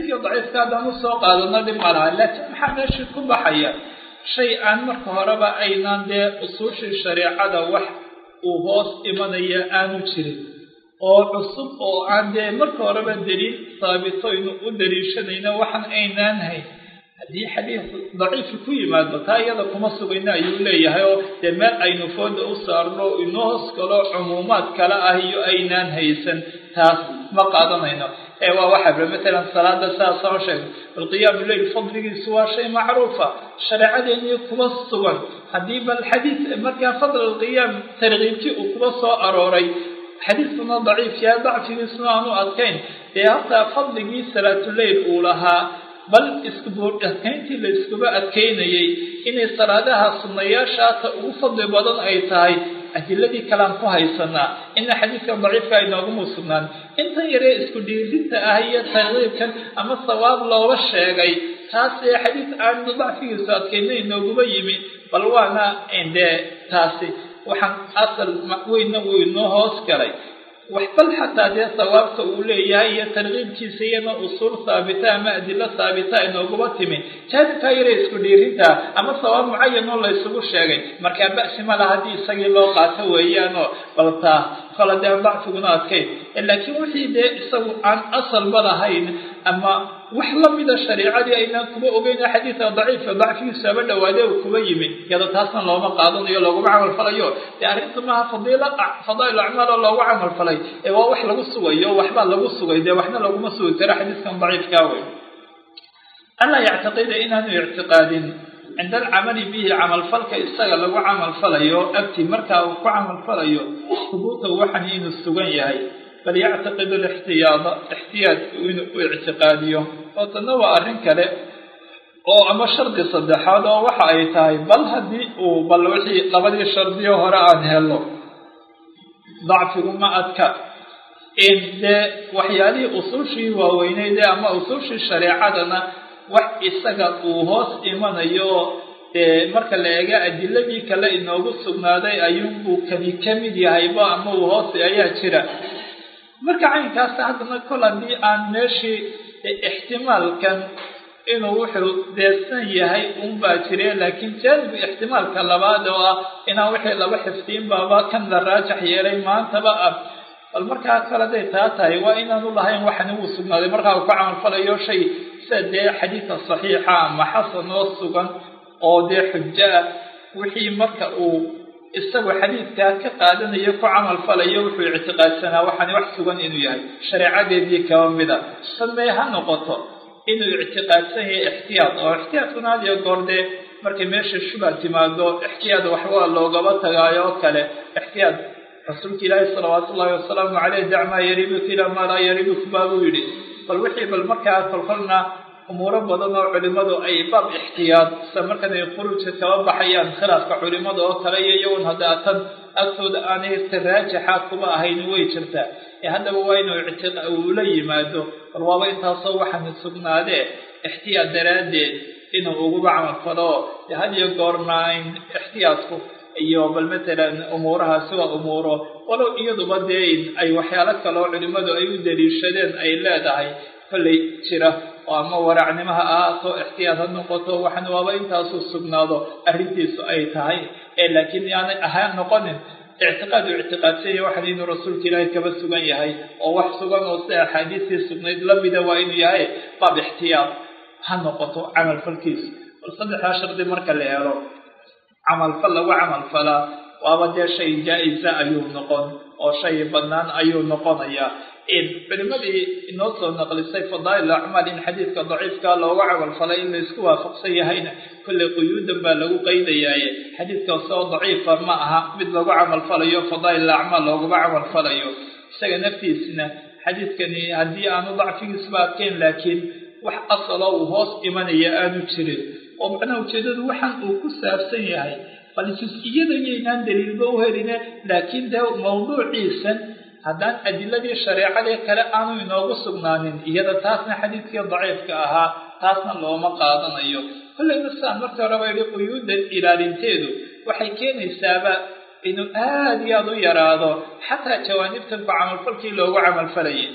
xadiidkii daciifka haddaan usoo qaadano dhib ma laha laakiin maxaa meesha ku baxaya shay aan marka horeba aynaan dee usuushii shareecada wax uu hoos imanaya aanu jirin oo cusub oo aan dee marka horeba daliil saabitoynu u daliishanayno waxaan aynaan hayn haddii xadiid daciifi ku yimaado taa iyada kuma sugayna ayuu leeyahay oo dee meel aynu fooda u saarno inoo hoos galo cumuumaad kale ah iyo aynaan haysan taas ma qaadanayno waa waxaa matalan salaada saas oo sheegay alqiyaamu leyl fadligiisu waa shay macruufa shareecadeennii kuma sugan haddii bal xadiid markaa fadl alqiyaam tarkiibkii uu kuba soo arooray xadiidkuna daciif yahay dacfigiisuna aanu adkayn dee hataa fadligii salaatuleyl uu lahaa bal adkayntii la iskuba adkaynayay inay salaadaha sunnayaashaata ugu fadli badan ay tahay adiladii kalean ku haysanaa ina xadiidka daciifka inooguma sugnaan intan yaree isku dhiirinta ah iyo tarkiibkan ama sawaab looga sheegay taas ee xadiid aan dacfigiisu adkayna inooguma yimi bal waana dee taasi waxaan asal weyna uu inoo hoos galay waxbal xataa dee sawaabka uu leeyahay iyo tarkiibkiisa iyana usuul haabita ama adilo haabita inooguma timi jaanibkaa yare isku dhiirinta ama sawaab mucayan oo la isugu sheegay markaa ba'si ma laha haddii isagii loo qaato weeyaanoo baltaa kala dee dacfiguna adkayn laakiin wixii dee isagu aan asalba lahayn ama wax lamida shareecadii aynaan kuma ogeyn xadiidka daciifka dacfigiisu aba dhawaade uu kuba yimi iyada taasna looma qaadanayo looguma camal falayo dee arrinta maaha fadaa'il acmaal oo loogu camal falay ee waa wax lagu sugayo waxbaa lagu sugay dee waxna laguma sugi karo xadiidkan daciifkaa wey anlaa yactiqida inaanu ictiqaadin cinda alcamali bihi camalfalka isaga lagu camalfalayo agti markaa uu ku camalfalayo hubuutahu waxan inuu sugan yahay bal yactiqidu lixtiyaada ixtiyaadku inuu ictiqaadiyo oo tanna waa arrin kale oo ama shardi saddexaad oo waxa ay tahay bal haddii uu bal wixii labadii shardiyo hore aan helo dacfigu ma adka in dee waxyaalihii usuushii waaweyneyd ama usuushii shareecadana wax isaga uu hoos imanayo marka la eega adiladii kale inoogu sugnaaday ayuunbuu kani ka mid yahayba ama uu hoos ayaa jira marka caynkaasa haddana kol haddii aan meeshii ixtimaalkan inuu wuxuu deesan yahay unbaa jire laakiin jaanibu ixtimaalka labaad oo ah inaan wixii laba xifdiin baaba kan la raajax yeelay maantaba ah bal markaa kale haday taa tahay waa inaanu lahayn waxani wuu sugnaaday markaa uu ku camalfalayo shay sida dee xadiidka saxiixa ama xasan oo sugan oo dee xujo ah wixii marka uu isagu xadiidkaa ka qaadanayo ku camal falayo wuxuu ictiqaadsanaa waxaani wax sugan inuu yahay shareecadeedii kaba mida samee ha noqoto inuu ictiqaadsan yahay ixtiyaad oo ixtiyaadkuna had iyo goor dee markay meesha shubha timaado ixtiyaad waxbaa loogaba tagaayo oo kale ixtiyaad rasuulka ilaahi salawaatu ullahi wasalaamu caleyh dacmaa yaribuka ilaa maa laa yaribuka baabuu yidhi bal wixii bal markaa kolkolna umuuro badan oo culimadu ay baab ixtiyaad sa markan ay khuruujka kaba baxayaan khilaafka culimada oo kale iyo iyagun haddaa tan agtooda aanay raajixa kuba ahayn way jirtaa haddaba waa inuu ula yimaado bal waaba intaasoo waxaan sugnaadee ixtiyaad daraaddeed inuu uguba camal falo had iyo goorna in ixtiyaadku iyo bal matalan umuurahaasi waa umuuro walow iyaduba dee ay waxyaalo kale oo culimadu ay u daliishadeen ay leedahay kollay jira oo ama waracnimo ha ahaato ixtiyaad ha noqoto waxan waaba intaasuu sugnaado arrintiisu ay tahay laakiin yaanay ahaan noqonin ictiqaad uu ictiqaadsanya waxan inuu rasuulka ilaahay kaba sugan yahay oo wax sugan oo sida axaadiistii sugnayd lamida waa inuu yahay baab ixtiyaad ha noqoto camalfalkiisa bal saddexdaa shardi marka la helo camalfal lagu camalfalaa waaba dee shay jaa-isa ayuu noqon oo shay bannaan ayuu noqonayaa culimadii inoo soo naqlisay fadaa'il acmaal in xadiidka daciifka loogu camalfalay in la isku waafaqsan yahayna kolley quyuudan baa lagu qaydayaaye xadiidkaasoo daciifa ma aha mid lagu camalfalayo fadaa'il acmaal looguma camalfalayo isaga naftiisna xadiidkani haddii aanu dacfigiisba adkeyn laakiin wax asaloo uu hoos imanaya aanu jirin oo macnaha ujeedadu waxaan uu ku saabsan yahay bal jus-iyadan yaynaan daliilba u heline laakiin dee mawduuciisan haddaan adiladii shareecadee kale aanu inoogu sugnaanin iyada taasna xadiidkii daciifka ahaa taasna looma qaadanayo kollayna sidaan markii horeba yidhi quyuudan ilaalinteedu waxay keenaysaaba inuu aada iyo aada u yaraado xataa jawaanibtan ku camalfalkii loogu camalfalayay oo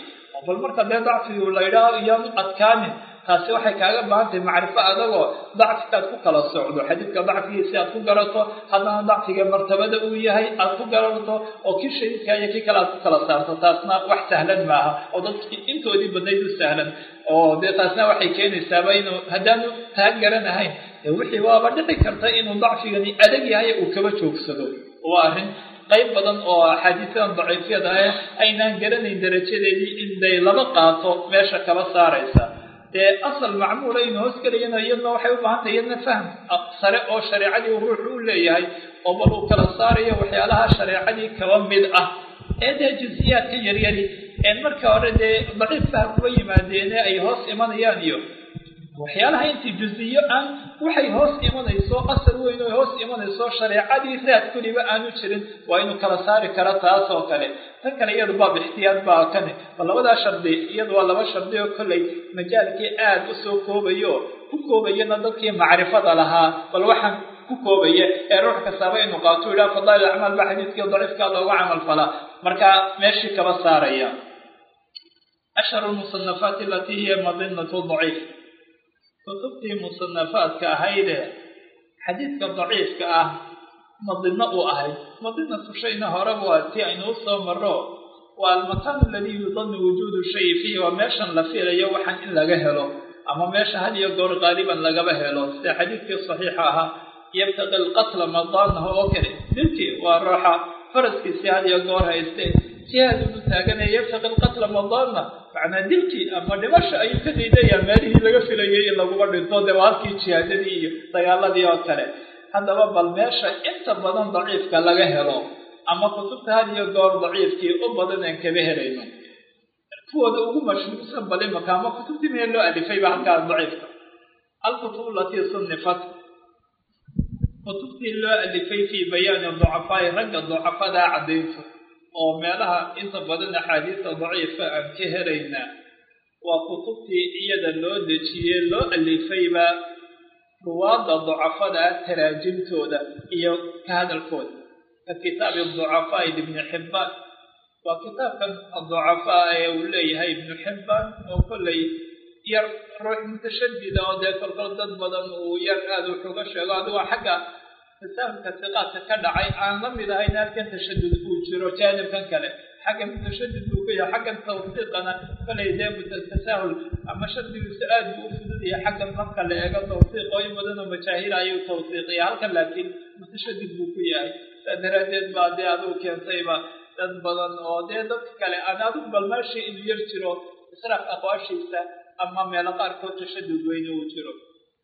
bal marka dee dacfigu la yidhaaho iyaanu adkaanin taasi waxay kaaga baahan tahay macrifo adagoo dacfigaad ku kala socdo xadiidka dacfigiisi aad ku garato haddana dacfiga martabada uu yahay aad ku garato oo kii shadiidka iyo kii kale aad ku kala saarto taasna wax sahlan maaha oo dadkii intoodii badnayd u sahlan oo dee taasna waxay keenaysaaba inuu haddaanu taa garanahayn wixii waaba dhici karta inuu dacfigani adag yahay uu kaba joogsado waa arrin qayb badan oo axaadiisadan daciifyada ah aynaan garanayn darajadeedii inday laba qaato meesha kala saaraysa dee asal macmuula inu hoos gelayana iyadna waxay u baahan tahay iyadna fahm sare oo shareecadii ruuxu u leeyahay oo bal uu kala saarayo waxyaalaha shareecadii kaba mid ah ee dee jinsiyaadka yaryari een marka hore dee daciif fahm kuba yimaadeene ay hoos imanayaan iyo waxyaalaha intii juziyo aan waxay hoos imanayso asal weyn oo hoos imanayso shareecadii raad kuliba aanu jirin waa inuu kala saari karo taas oo kale tan kale iyadu baab ixtiyaad baa kane bal labadaa shardi iyadu waa laba shardi oo kolley majaalkii aad u soo koobayo ku koobayana dadkii macrifada lahaa bal waxaan ku koobaya ee ruux kastaaba inuu qaato yidhaha fadaa'il acmaal baa xadiidkii daciifkaa looga camal falaa marka meeshii kaba saaraya ashharu lmusanafaati alatii hiya madinatu daciif kutubtii musanafaadka ahaydee xadiidka daciifka ah madino uu ahayd madinatu shayna horeba waa tii aynuu soo maro waa almakaan aladii yudanu wujuudu shay fiihi waa meeshan la filayo waxaan in laga helo ama meesha had iyo goor qaaliban lagaba helo sida xadiidkii saxiixa ahaa yabtaqi alqatla madaanahu oo kale dilkii waa ruuxa faraskiisii had iyo goor hayste jihaad uu taaganaya yabtaqi alqatla madaana macnaa dilkii ama dhimasho ayuu ka diidayaa meelihii laga filayay in laguba dhinto dee waa halkii jihaadadii iyo dagaaladii oo kale haddaba bal meesha inta badan daciifka laga helo ama kutubta had iyo goor daciifkii u badan aan kaba helayno kuwooda ugu mashhuursan bal imaka ama kutubtii meel loo alifayba halkaas daciifka alkutub alatii sunifat kutubtii loo alifay fii bayaani ducafaa'i ragga ducafadaa caddaynto oo meelaha inta badan axaadiista daciifa aan ka helaynaa waa kutubtii iyada loo dejiyey loo alifayba ruwaadda ducafada taraajimtooda iyo ka hadalkooda ka kitaabi ducafaa'i libni xibbaan waa kitaabkan ducafaa ee uu leeyahay ibnu xibbaan oo kollay yar ruux mutashadida oo dee kolkol dad badan uu yar aada wuxuga sheego adigoo xagga tasaahulka siqaadka ka dhacay aan la mid ahayn halkan tashadud uu jiro jaanibkan kale xagga mutashadid buu ka yahay xaggan tawfiiqana kolay dee tasaahul ama shardigiisu aad buu u fudud yahay xaggan marka la eego tawfiiq oo in badanoo majaahil ayuu tawfiiqiya halkan laakiin mutashadid buu ku yahay saa daraaddeed baa dee adigu keentayba dad badan oo dee dadka kale aan adigu bal meeshii inuu yar jiro israaf aqwaashiisa ama meelo qaarkood tashadud weyne uu jiro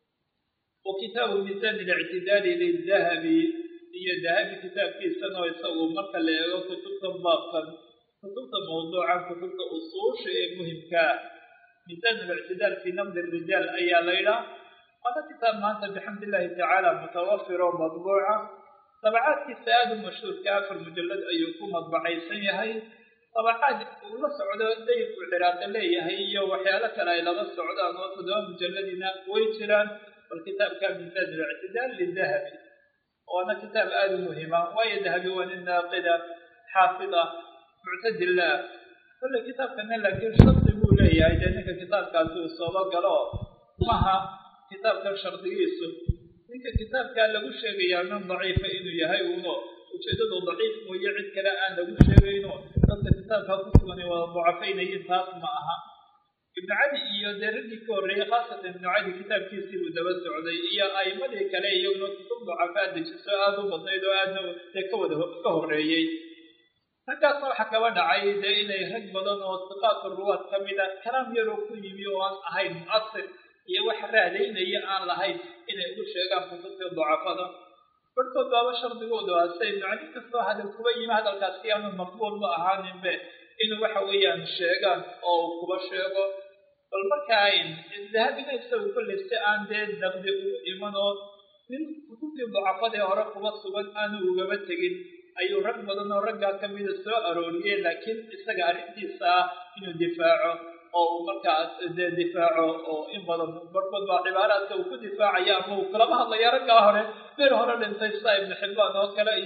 وكتاب ميزان الاعتدال للذهبي هي ذهبي كتاب في سنة ويسوي مركا لأيوه كتبت مباقا كتبت موضوعا كتبت أصول شيء مهم ميزان الاعتدال في نمد الرجال أي ليلة هذا كتاب ما أنت بحمد الله تعالى متوفر ومطبوعة طبعات كتاب مشهور كافر مجلد أيكم مطبعي سيهي طبعات ولا سعودة ديك وعراق لي هي وحيالك لا إلى السعودة نوصدهم مجلدنا ويتران والكتاب كان ميزان الاعتدال للذهبي وأنا كتاب آد مهمة وهي ذهبي والناقدة حافظة معتدلة كل كتاب كان لكن شرط يقول لي إذا أنك كتاب كان في الصلاة قالوا معها كتاب كان شرط يسو إنك كتاب كان لقول شيء يعني ضعيف إنه يهي ونو وجدده ضعيف ويعد كلا أن لقول شيء إنه ضد كتاب هكذا وضعفين ينتهي معها ابن عدي iyo deeradii ka horeeyay khaasatan ibn cadi kitaabkiisii uu daba socday iyo aymadii kale iyaguna kutub ducafaad dejiso aad u badnayd oo aadna ka horeeyey halkaasna waxaa kaba dhacay dee inay rag badan oo siqaat ruwaad ka mida kalaam yaroo ku yimi oo aan ahayn mu'asir iyo wax raadaynaya aan lahayn inay ugu sheegaan kutubtii ducafada barkood baaba shardigoodu aase ibn cadi kastoo hadal kuba yimi hadalkaasi aanu maqbuul ma ahaaninbe inuu waxa weeyaan sheegaan oo kuba sheego bal markaa dahabina isagu kolley si aan dee dabdi ugu imanoo nin kutubtii ducafadee hore kuba sugan aanu ugaba tegin ayuu rag badan oo raggaa ka mida soo arooriyey laakiin isaga arrintiisa ah inuu difaaco oo uu markaas dee difaaco oo in badan barkood baa cibaaraadka uu ku difaacaya ama uu kalama hadlaya raggaa hore meel hore dhintay sida ibnu xibbaan oo kale iyo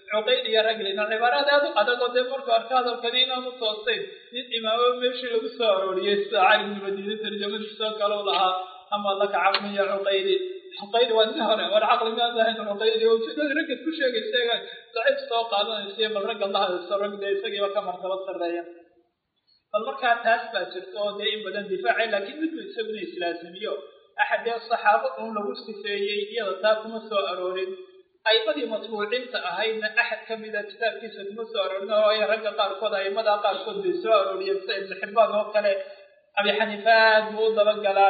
عقيل يا رجل إن العبارات هذا قد مركو أركاد الكدين متوسطين إمام مشي لقصار وليس عالم المدينة ترجمة الساق قالوا لها أما لك عقل يا عقيل عقيل والنهر والعقل ما ذهن عقيل وجد ركز كل شيء يستيقظ ضعيف سوق هذا يصير بالرجل الله السرق ده يسقي وكما توصل ريا فالمركز تاسبة جرتوا دائما بدن دفاعي لكن مثل يسمونه سلاسميو أحد الصحابة هم لو استفيي يضطاكم سوء أرورين أي بدي مطبوعين تأهين أحد كمدة كتاب كيسة مسوء أرورين وهي رجل قاركود أي مدى قاركود بسوء أرورين سيد الحبان وقال أبي حنيفات موضة بقلا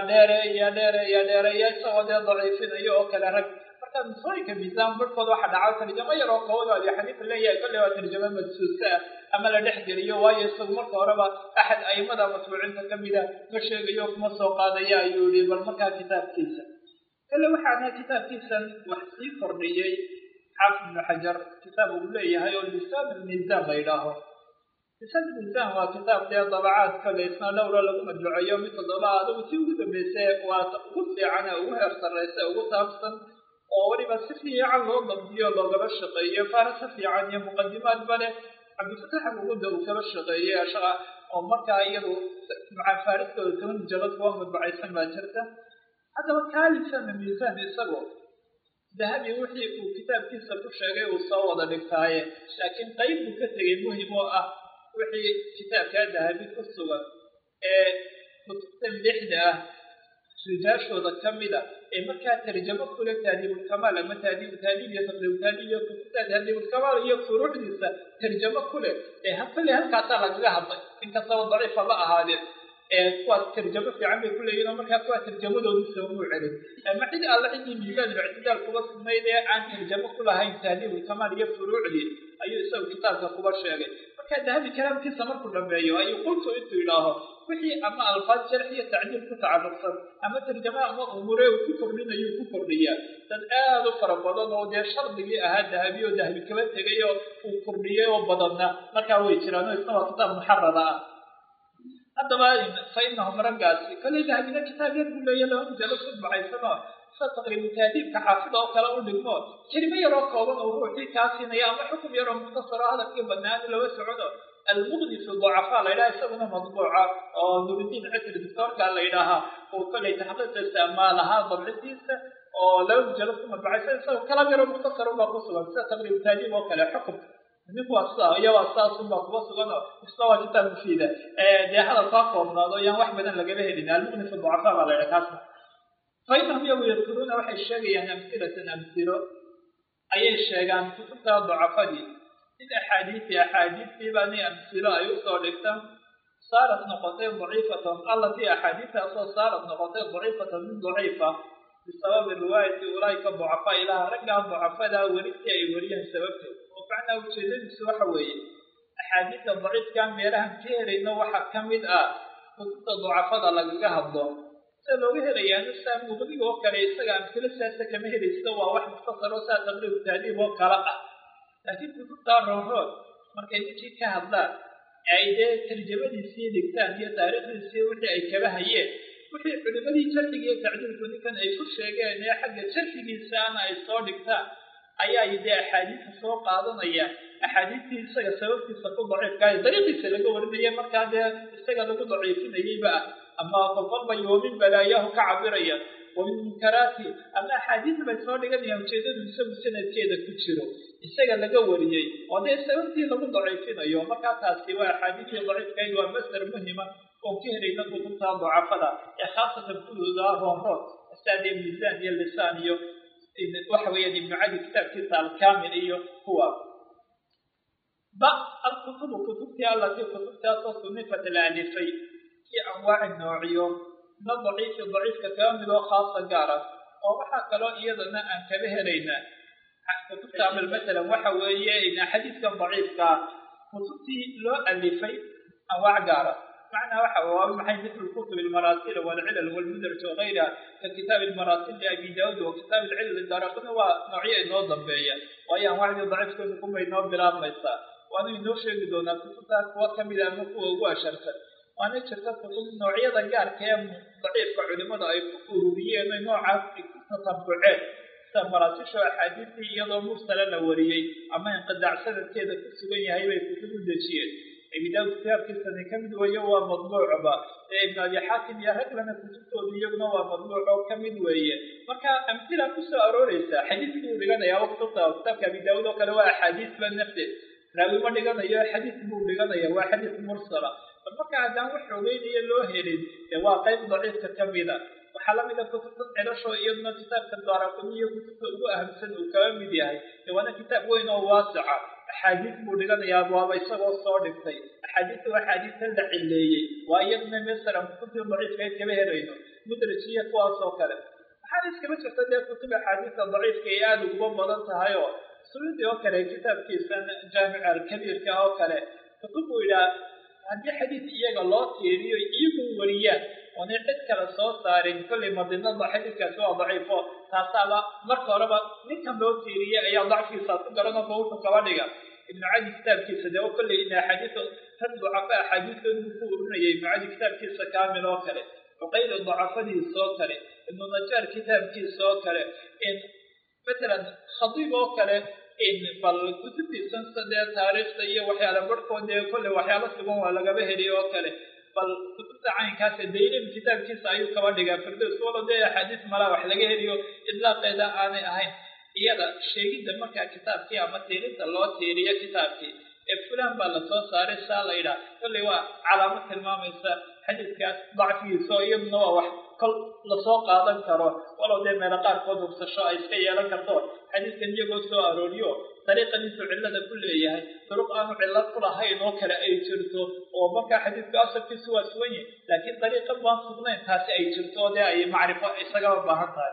ديري يسوى ضعيفين أيوه كلا رجل marka misooyinka miisaan barkooda waxa dhacay tarjuma yar oo kooda ay xaniif leeyahay kulli waa tarjuma madsuusa ama la dhexgeliyo waayo isagu marka horeba ahad aymada matbuucinta kamida ma sheegayo kuma soo qaadaya ayuu yiri bal marka kitaabkiisa kale waxaana kitaabkiisan wax sii kordhiyay xafid ibn hajar kitaab uu leeyahay oo lisaan al-mizan la yiraahdo lisaan al-mizan waa kitaab dabacaad kale isna lawra lagu madluuciyo mid dabacaad oo si ugu dambeysay waa ku fiican oo heer sareysa ugu taabsan ولما سفي عن لندن ديالو قبل الشقية فارس في عني مقدمات بله عبد الفتاح وجوده وكبر الشقية شغا ومركا يدو مع فارس كون جلد وامد بعيسان باجرته هذا وكان لسان الميزان يسبب ذهب يوحي وكتاب كيسة كشاقي وصوض لكتاية لكن طيب وكتري مهم وحي كتاب كان ذهبي كالصور كتب لحدة رجال شو ذكمدا مركا ترجمة كل تهذيب الكمال أما تهذيب يتقدم تهذيب تهذيب الكمال هي فروع لسه ترجمة كل هم كاتر لها إن كسر ضعيف بقى هذا قوات ترجمة في عمل كل يوم مركا قوات ترجمة لو نسوي عليه ما عندي الله عندي ميزان الاعتدال قوات ما يدي عن ترجمة كل هاي تهذيب الكمال هي فروع لي أي يسوي كتاب كقبر شيء مركا هذا الكلام كيس مر كل ما يو أي قلت أنت إله وحي أما الفاظ شرحية تعديل كتعرف أما ترجمة أما أموره وكفر لنا يكفر ليا تنقاد فربضان ودي شرط لي أهد ذهبي وذهبي كمان تجيه وكفر ليا وبضنا مركا هو يشرانه يسمى كتاب محرر هذا فإنهم رجال كل ذهبنا كتاب يقول لي لهم جلسوا بعيسنا فتقريب تهذيب كحافظة وكلام الدكتور كلمة يرى قولا وروحي كاسين يا ما حكم يرى مختصر هذا كيف بنان لو سعوده المغني في الضعفاء لا يسمونه مطبوعة نور الدين عتر الدكتور قال لي لها وكل يتحدث استعمالها ضبعتيسة ولو جلسوا بعيسنا وكلام يرى مختصر وبقصوا فتقريب تهذيب وكلا حكم نبغى أصلا يا أصلا ثم قبض لنا استوى جدا مفيدة ده هذا الطاقة من يوم واحد بدنا لقيه لنا المؤمن في الضعفاء على الأساس فإنهم يذكرون وحي الشيء يعني أمثلة أي الشيء عن كتب الضعفاء دي الأحاديث في بني أمثلة يقصد لكتم صارت نقطين ضعيفة التي أحاديثها صارت نقطين ضعيفة من ضعيفة بسبب الرواية أولئك الضعفاء إلى رجع الضعفاء لا ورثي أي وريا سببته وفعنا وشيلين سوحوي أحاديث الضعيف كان ميرهم كير إنه واحد كمد كتب الضعفاء لقاها الضوء سلو هريان السام مغني وكري سجى كل ساسة كمهر استوى واحد مختصر وسات تغلب التعليم وقراءة لكن كتب الروحات مركز شيء كهذا عيد ترجمة السيد كان هي تاريخ السيد وحي أي كبه هي وحي علماء شرحي تعديل كوني كان أي فرش جاء حق شرحي إنسان أي صار كتاب أي يدي أحاديث السوق هذا نيا أحاديث السجى سبب تسقط ضعيف كاي طريق السلك ورمية مركز السجى لو ضعيف نيجي بقى أما فضل يومين بلاياه كعبرية ومن منكراته أما أحاديث بسورة قد يمشيدون من سنة كذا كتيرو السجى لجوريه وده السبب لو ضعيفين يوم مركز سوى أحاديث ضعيف كاي ومصدر مهمة وكهر ينقل تطلع ضعفنا خاصة كل دار ومرات استخدم ميزان اللسان يو وحوي ابن عدي كتاب الكامل هو بعض الكتب التي كتبتها تصنيفة الألفين في أنواع النوعية من الضعيف ككامل وخاصة جارة وحكى له أيضا أن كبه لنا كتبت تعمل مثلا وحوية إن حديث كان ضعيف كتبت له ألفين أنواع جارة معنى وحوى محي مثل الكتب المراسيل والعلل والمدرج وغيرها ككتاب المراسيل لأبي داود وكتاب العلل للدارقطني ونوعية نوضا بيا وهي أنواع ضعيف كنت يكون بينهم بلا ميسا وأنا ينوشي بدون كتبتها قوات كاملة مكوة وأشركت وأنا شركت كتب نوعية ضيار كام ضعيف كعلماء أي أوروبية من نوع تطبعات maraasisha axaadiistii iyadoo mursala la wariyey ama inqidaac sanadkeeda ku sugan yahay bay kutub u dejiyeen abi daawud kitaabkiisani ka mid weeye waa madbuucba ibn abi xaakim iyo raglana kutubtooda iyaguna waa madbuuc oo ka mid weeye marka amhila kusoo arooreysa xadiidkii uu dhiganayaa waqtita kitaabka abi daawud oo kale waa axaadiis ba nafteed raawi ma dhiganayo xadiis buu dhiganaya waa xadiis mursala bal marka haddaan wax xogeynayo loo helin dee waa qayb daciifka ka mida waxaa lamida kutubta celasho iyaduna kitaabka daaraquniyo kutubta ugu ahamsan uu kaga mid yahay dee waana kitaab weyn oo waasica axaadiis buu dhiganayaa waaba isagoo soo dhigtay axaadiista waa axaadiista la cileeyey waa iyaduna masalan kutubtii daciifka kama helayno mudrajiya kuwaas oo kale waxaana iskama jirta dee kutub axaadiista daciifka ay aada uguba badan tahay oo suyuudi oo kale kitaabkiisan jaamica alkabiirka oo kale kutub buu yidhaha haddii xadiis iyaga loo tiiriyo iyagu wariyaan oonay cid kale soo saarin kollay madinada xadiiskaasi waa daciifo taasaaba marka horeba ninkan loo tiiriyey ayaa dacfiisaas ku garanoo wuxuu kaba dhiga ibnu cadi kitaabkiisa dee kollay in axaadiisa rag ducafa axaadiistooda buu ku urinayay ibnu cadi kitaabkiisa kaamil oo kale cuqayli dacafadiisa oo kale ibnu najaar kitaabkiisa oo kale matalan khadiib oo kale bal kutubtiisan sadee taariikhda iyo waxyaala barhkood dee kolley waxyaalo sugan waa lagaba heliy oo kale bal kutubta caynkaas daylim kitaabkiisa ayuu kaba dhigaa firdaws walo dee axaadiis malaa wax laga heliyo idlaaqeeda aanay ahayn iyada sheegidda markaa kitaabkii ama tiirinta loo tiiriyo kitaabkii ee fulan baa lasoo saaray saa la yidhaha kolley waa calaamad tilmaamaysa xadiiskaas dacfigiisa oo iyaduna waa wax kol lasoo qaadan karo walow dee meelo qaarkood hubsasho ay iska yeelan karto xadiiskan iyagoo soo arooriyo dariiqaniisu cillada ku leeyahay duruq aanu cillad ku lahayn oo kale ay jirto oo markaa xadiidka asalkiisu waa sugan yahay laakiin dariiqan baan sugnayn taasi ay jirto dee ay macrifo isagaba baahan tahay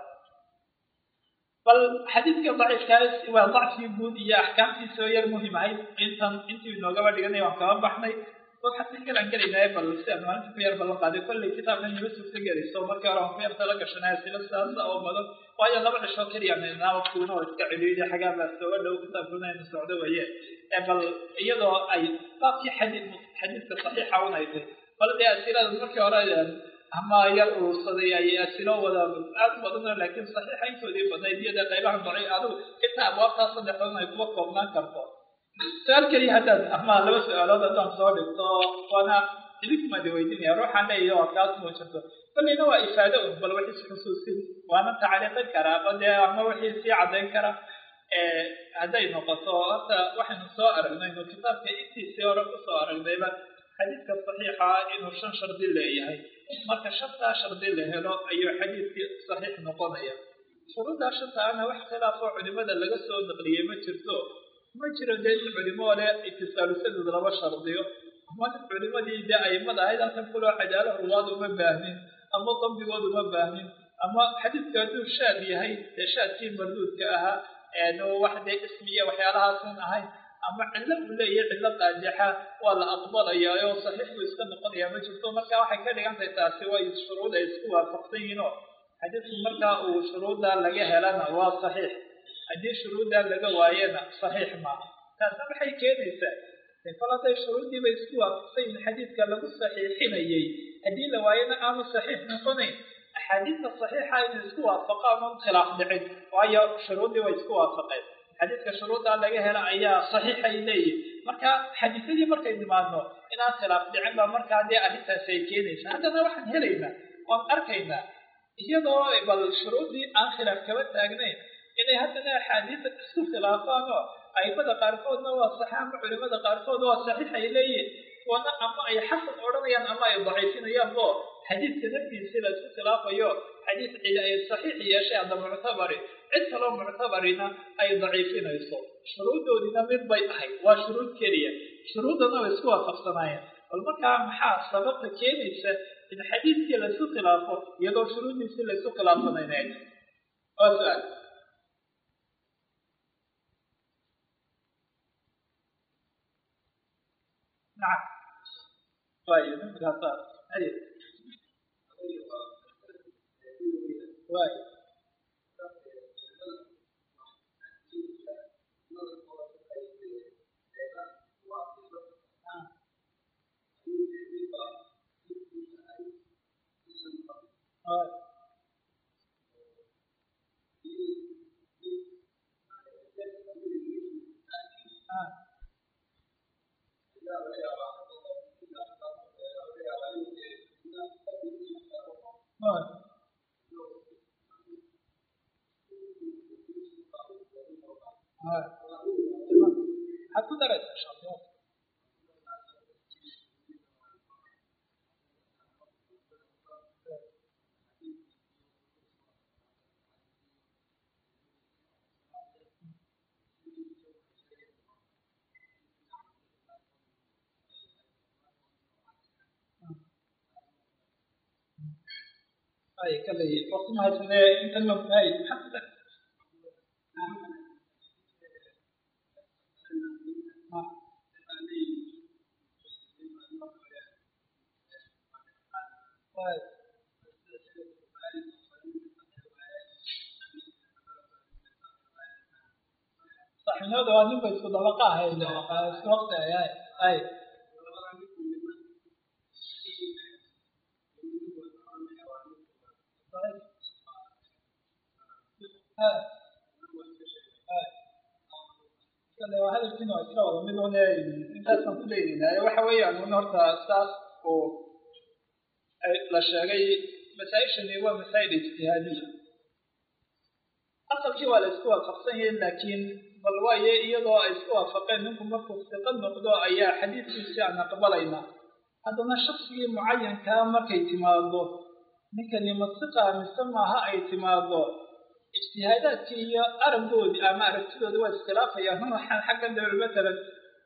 bal xadiidka daciifkaas waa dacfii guud iyo axkaamtiisa oo yar muhim ahayd intii inoogaba dhiganay waan kaba baxnay waxaan si galan gelinaya bal si aan maalinta ku yar ballan qaaday kolley kitaabkan nima suurta gelayso markii hore aan ku yarta la gashanaya sila sidaas oo badan waayo laba cisho keliya naynaa waqtiguna oo iska celiyay xagaa baa sooga dhow kitaabkuna aynu socdo weeye bal iyadoo ay baabkii xadiidka saxiixa un ay tahay bal dee asilada markii hore ama yar urursaday ay asilo wada aad badan laakiin saxiixa intoodii badnayd iyada qaybaha daciif adigu inta abwaabtaa saddexdan ay kuwa koobnaan karto su-aal keliya haddaad ama laba su-aalood haddaan soo dhigto waana idinkumaadi weydiinaya ruuxaan leeyahay oo kaas moo jirto kolleyna waa ifaado un bal wixii isxusuusin waana tacliiqin karaa badee ama wixii sii caddayn kara hadday noqoto horta waxaynu soo aragnayno kitaabka intiisii hore kusoo aragnayba xadiidka saxiixa inuu 5 shardi leeyahay marka 5taa shardi la helo ayuu xadiidkii saxiix noqonaya shuruuddaa 5taana wax khilaafoo culimada laga soo naqliyey ma jirto ma jiro dee culimo le itisaalu sanad laba shardiyo ama culimadii dee aimada ahayd halkan kuloo cadaala ruwaad uma baahnin ama dambigood uma baahnin ama xadiidka hadduu shaad yahay dee shaadkii marduudka ahaa wax dee ismiya waxyaalahaasun ahayn ama cillo uu leeyahay cillo qaajaxa waa la aqbalayaa oo saxiix buu iska noqonayaa ma jirto marka waxay ka dhigan tahay taasi waa shuruud ay isku waafaqsan yihiin oo xadiidku markaa uu shuruuddaa laga helana waa saxiix haddii shuruuddaa laga waayana saxiix maaha taasna waxay keenaysaa kol hadday shuruuddiiba isku waafaqsan yihiin xadiidka lagu saxiixinayay haddii la waayana aanu saxiix noqonayn axaadiista saxiixa inay isku waafaqaan un khilaaf dhicin waayo shuruuddii way isku waafaqeen xadiidka shuruuddaa laga hela ayaa saxiixay leeyihin marka xadiisyadii markay nimaadno inaan khilaaf dhicin baa markaa dee arrintaasi ay keenaysa haddana waxaan helaynaa waan arkaynaa iyadoo bal shuruuddii aan khilaaf kaba taagnayn inay haddana axaadiisa isku khilaafaan oo aimada qaarkoodna waa saxa ama culimada qaarkood waa saxiix ay leeyihin wana ama ay xasan odhanayaan ama ay daciifinayaan oo xadiidka naftiisii la isku khilaafayo xadiid cidi ay saxiix yeeshay hadda muctabari cid kaloo muctabarina ay daciifinayso shuruuddoodina mid bay ahayd waa shuruud keliya shuruuddana way isku waafaqsanaayeen bal markaa maxaa sababta keenaysa in xadiidkii la isku khilaafo iyadoo shuruuddiisii la isku khilaafsanaynayd waa su-aal نعم طيب نبدأ أي طيب حتى درجة إن شاء الله. أي كلي وقت ما هسنا أنت المبني حتى صح من هذا وأنا بس طبقة هاي وقت أي هذا الكلام أسرع من هنا إنسان كلين وحوي أنه نرتا أساس و لشري مسائل هو مسائل اجتهادية أصل كي ولا استوى فقصيه لكن بالواية يضع استوى فقين منكم مركز ثقل نقضاء أي حديث يسعنا قبلينا هذا شخصي معين كان مركي اعتماده ممكن يمسقها نسمىها اعتماده اجتهادات هي أرمود أما أرتدود واستلاف هي هنا حقا مثلا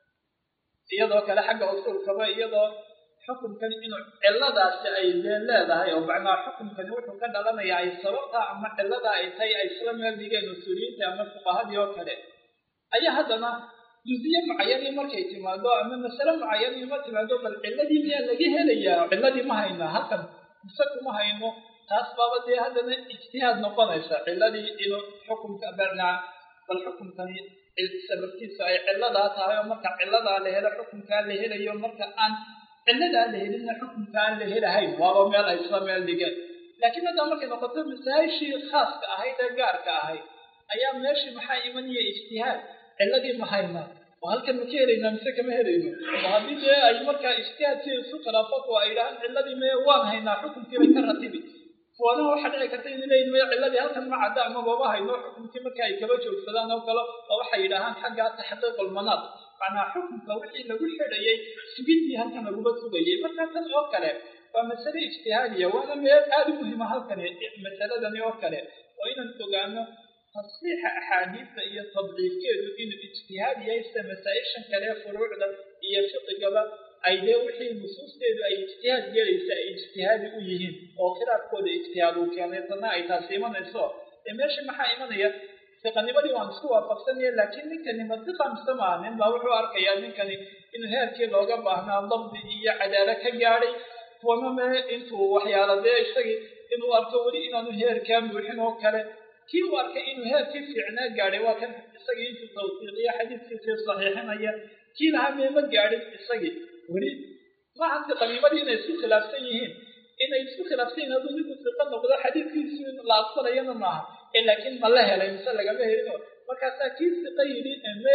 يضع كلا حق أصول كما يضع حكم كان إنه علة أي لا هاي أو بعنا حكم كان يوحو كان لنا يعني سبقها أما علة أي تي أي سلام يلقي نسولين أما فقهاء يوكله أي هذا ما جزئية معينة ما كيتمادو أما مسألة معينة ما تمادو بالعلة دي ميا لقيها ليا علة دي ما هينا هكذا مسك ما هينو تاسباب دي هذا اجتهاد نقنيسا علدي إنه حكم كبرنا والحكم كان السبب أي علدا تايو مركا علدا له حكم كان له له مركا أن علدا له لنا حكم كان له هاي والله ما الإسلام يلقى لكن هذا مركا نقطة مسائل شيء خاص كهيدا جار كهي أيام ماشي محاي من اجتهاد علدي محاينا وهل كان مكيرين نمسك مهرين وهذه أي مركا اجتهاد شيء سكر فقوا إلى علدي ما يوان هينا حكم كبير كرتيبي وأنا واحد كتير لين ما يعلّي هل كان مع دعم باباه إنه حكم كم كاي كبرش وفلان أو كلا أو حيلهان حاجة تحقق المناط معناه حكم كوحي لو حرية سبيتي هل كان لو بتسويه مثلا أو كلا فمسألة اجتهادية وأنا ما أعرف مهمة هل كان مسألة ذني أو كلا وإن تقولنا تصحيح أحاديث هي تضعيف كده إن الاجتهاد يسمى مسائل كلا فروع هي فقه قبل أيدي وحي النصوص تدو أي اجتهاد جليس اجتهاد أيهن وخلاف كود اجتهاد وكان يتنا أي تاسيما نسوء إماشي محايما هي ثقاني بدي وانسوها فقصني لكن كان منطقة مستمعا لا وحو أركيان كان إنه هيركي لوغا باهنا ضبط إيا عدالة كجاري وما إنتو وحيالا دي اشتغي إنه أركوري إنه هيركام بوحنو كلا كي واركي إنه هيركي في عناء جاري وكان استغي إنتو توثيقية حديث في صحيحين هي كي لها ميمن جاري استغي ولي ما عندي قريبين يسوق خلافين إن يسوق خلافين هذول يقولون نقول حديث في سن لا أصل ينا معه لكن ما له لا يمسل جمه هنا وكذا كيس تقيلي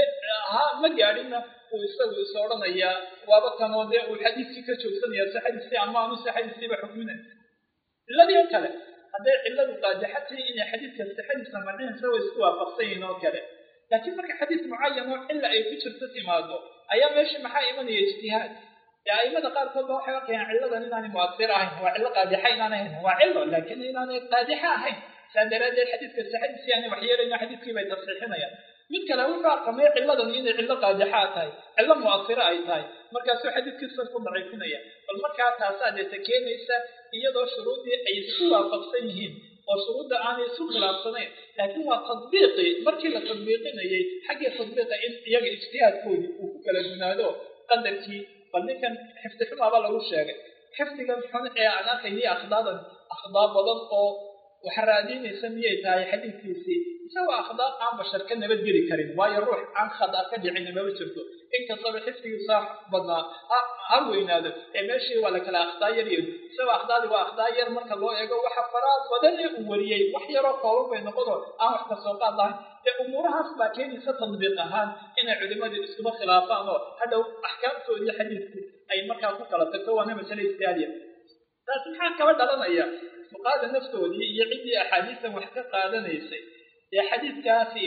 ما جارينا ويسوي صورنا يا وابتنا ده والحديث كتشوف سنة حديث عما نص حديث بحكمنا الذي يكله هذا إلا قد حتى إن حديث كالحديث سمعناه سوى سوى فصين وكله لكن مرك حديث معين إلا أي فيش تسمعه أيام إيش محايم من اجتهاد يا أيام دقار فضوا حوك يعني علة إنني مؤثرة هين وعلة قادحين أنا هين وعلة لكن إنني قادحة هين سندرد الحديث كالحديث يعني وحير إن حديث كيف يتصحيحنا يعني من كلام فرق ما علة إن علة قادحات هاي علة مؤثرة أي هاي مركز حديث كسر كل ضعيفين يعني والمركز تاسع تكين إسا يدو شروط أي سورة فقسيهين وشروط أنا سوق الأصنين لكن هو تطبيقي مركز التطبيقين هي حاجة تطبيق إن يجي اجتهاد كودي وكلا جنادو قدرتي فلكن حفظ ما بالله وشاعر حفظ كان حن أنا كني أخطاء بدن أو وحرادين يسميه تاي حديث فيسي سواء أخطاء عن بشر كنا بدري كريم ويروح عن خطأ كدعين ما بتشوفه إنك صار حفظ صح بدنا أروين هذا ماشي ولا كلا أخطاء يريد سواء أخطاء وأخطاء يرمك الله يجوا وحفرات بدن وريه وحيرا قوم بين قدر أو احتسوق الله أمورها سباكين ستطبيقها إن علماء الإسلام خلافان هذا أحكام سورية حديث أي مكان فكرة تكون مسألة استعادية لكن حان كمان دلنا إياه fuqaada naftoodii iyo ciddii axaadiistan wax ka qaadanaysay dee xadiidkaasi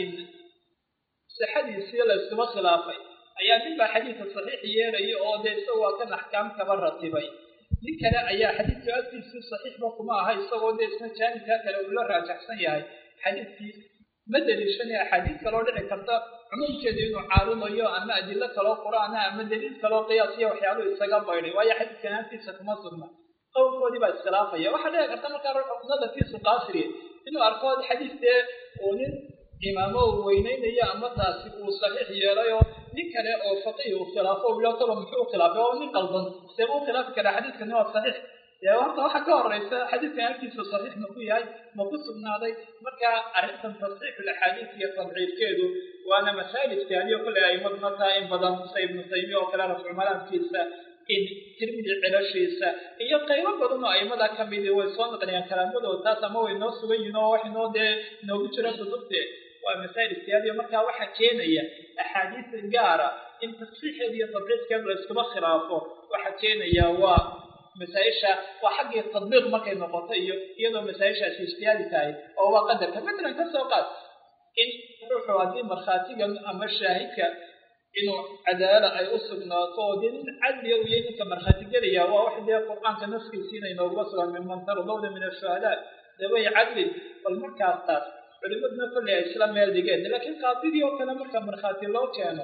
sixadiisii la iskuma khilaafay ayaa nin baa xadiidka saxiix yeelaya oo dee isaga waa kan axkaam kaba ratibay nin kale ayaa xadiidka agtiisii saxiixba kuma aha isagoo dee isna jaanibkaa kale uu la raajaxsan yahay xadiidkii ma daliishan axaadiis kaloo dhici karta cumuumkeedu inuu caarudayo ama adilo kaloo qur-aana ama daliil kaloo qiyaasiya waxyaaluhu isaga baydhay waayo xadiidkan agtiisa kuma sugna qowlkoodii baa iskhilaafaya waxaa dhici karta markaa ruuxa nadarkiisu qaasiriye inuu arko xadiis dee uu nin imaamo uu weyneynayo ama taasi uu saxiix yeelay oo nin kale oo faqiih uu khilaafo ila taba muxuu khilaafay oo nin qaldan see uu khilaafi karaa xadiidkani waa saxiix dee horta waxaa ka horeysa xadiidkan agtiisa saxiix ma ku yahay ma ku sugnaaday marka arrintan tasxiixul axaadiis iyo tadciifkeedu waana masaa'il ijtihaadiyo kolley aimadu markaa in badan sida ibnu taymiya oo kale rafcu malaamkiisa in tirmidi cilashiisa iyo qaybo badan oo aimada kamidi way soo naqliyaan kalaamadooda taas ama way noo sugan yihin oo wax inoo dee noogu jira kutubte waa masaa'il ijtihaadiyo markaa waxaa keenaya axaadiis gaara in tasxiixeeda iyo tadciifkeeda la iskuma khilaafo waxaa keenaya waa masaaisha waa xaggii tadbiiq markay noqoto iyo iyadoo masaaishaasi ijtihaadi tahay oo waa qadarka matalan ka soo qaad in ruuxu haddii markhaatigan ama shaahidka inuu cadaala ay u sugnaato oo dee nin cadliya u yahay ninka markhaati gelaya waa wax dee qur-aanka naskiisiina inooguga sugan minman tardawna min ashuhadaa dee way cadlin bal markaas taas culimaduna kolley ay isla meel dhigeen laakiin qaadigii oo kale marka markhaati loo keeno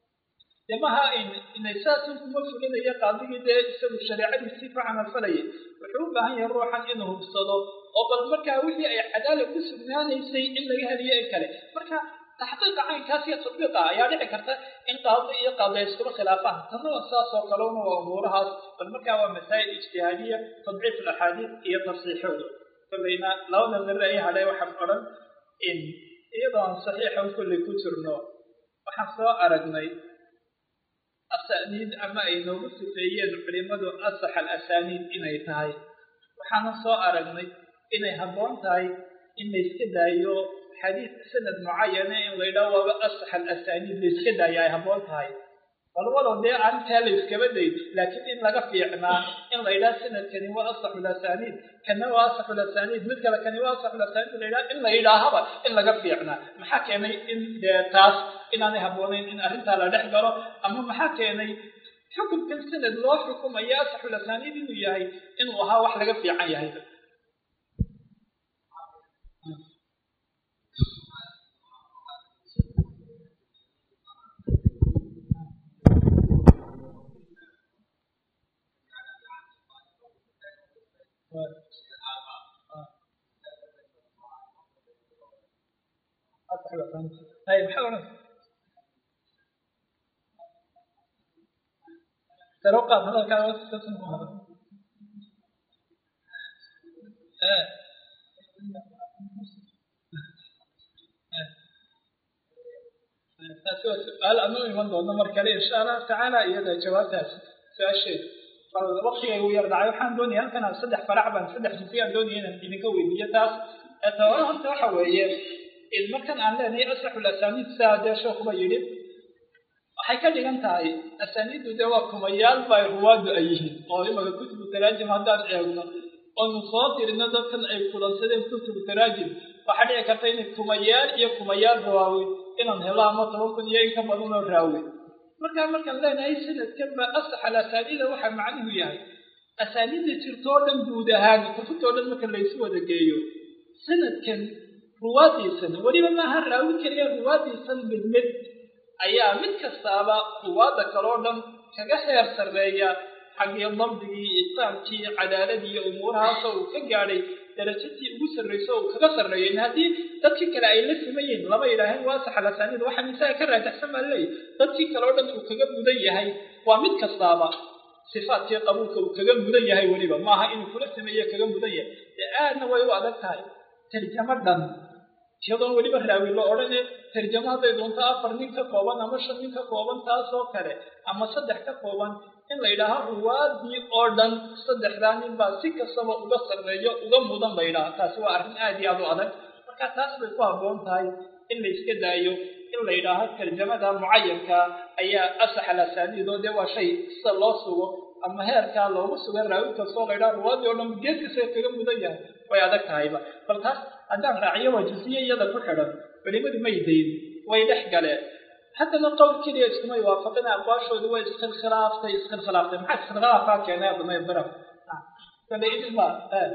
dee maha inay saasun kuma fulinaya qaadigii dee isagu shareecadiisii ku camalfalayay wuxuu u baahan yahay ruuxan inuu hubsado oo bal markaa wixii ay cadaala ku sugnaanaysay in laga heliyo in kale marka taxqiiqa caynkaas iyo tadbiiqa ayaa dhici karta in qaadi iyo qaadi ay iskula khilaafaan tanna saas oo kalena waa umuurahaas bal markaa waa masaa'il ijtihaadiya tadciif alaxaadiis iyo tasxiixooda kolleyna labada mare ay hadhay waxaan odhan in iyadoo aan saxiixan kolley ku jirno waxaan soo aragnay asaniid ama ay noogu sifeeyeen culimadu asax alasaniid inay tahay waxaana soo aragnay inay habboon tahay in la iska daayo xadiis sanad mucayana in la yidhaho waaba asax alasaniid la iska daayo ay habboon tahay walwalow dee arrintaa la iskaba dayd laakiin in laga fiicnaa in la yidhaha sanadkani waa asaxu lasaniid kana waa asaxu lasaniid mid kale kani waa asaxu lasaniid la yidhaha in la yidhaahaba in laga fiicnaa maxaa keenay in dee taas inaanay habboonayn in arrintaa la dhex galo ama maxaa keenay xukunkan sanad loo xukumaya asaxu lasaniid inuu yahay inuu ahaa wax laga fiican yahay طيب حاول تروقع هذا كان وسط سؤال أمامي من ضمن مركلي إن شاء الله تعالى إذا جوابت سؤال شيء فالوقت يغير دعاء وحان دوني هل كان صدح فرعبا صدح جنسيا دوني هنا نكوي بيتاس أتوارا هم توحوية إذ مركن عن لأني أصح الأسانيد سادة شوخ بيريب وحيكا لغان تاي أسانيد دواكم أيال باي رواد أيهن وإما كتب التراجم هدان إيغنا ونصاطر النظر كان أي كلاسة كتب التراجم وحالي أكتين كميال كميال رواوي إنان هلا مطلوكن يأيكم أدون الراوي markaan leenahay sanadkanba asax alasaniida waxa macnuhu yahay asaaniida jirtoo dhan guud ahaan kutubtoo dhan marka la isu wada geeyo sanadkan ruwaadiisana weliba maaha raawi keliya ruwaadiisan mid ayaa mid kastaaba ruwaada kaloo dhan kaga heer sarreeya xaggii dabdigii itqaankii cadaaladii iyo umuurahaasoo uu ka gaadhay darajadii ugu sarreyso uu kaga sarreeyay haddii dadkii kale ay la simayeen lama yidhaaheen waa asax alasaniid waxaa misaga ka raajaxsan baa leeyahy dadkii kale oo dhan uu kaga mudan yahay waa mid kastaaba sifaadkii qabuulka uu kaga mudan yahay weliba maaha inuu kula sameeye kaga mudan yahay dee aadna way u adag tahay tarjamo dhan iyadoon weliba raawi loo odhane tarjamo hadday doonto 4 nin ka kooban ama 5 nin ka kooban taasoo kale ama 3 ka kooban in la yidhaaho ruwaadii oo dhan 3daa nin baa si kastaba uga sarreeyo uga mudan la yidhaaho taasi waa arrin aad iyo aad u adag marka taas bay ku habboon tahay in la iska daayo in la yidhaaho tarjamada mucayanka ayaa asax alasaniid oo dee waa shay sida loo sugo ama heerkaa loogu sugan raawi kastoo la yidhaha ruwaadii oo dhan geedkiisay kaga mudan yahay way adag tahayba bal taas haddaan raaciyo waa jusiye iyada ku xidhan culimadu may dayn way dhex galeen haddana qowl keliya iskumay waafaqin aqwaashoodu way iskhilaaftay maxaa iskhilaafaa keenay adamay baraf kale idma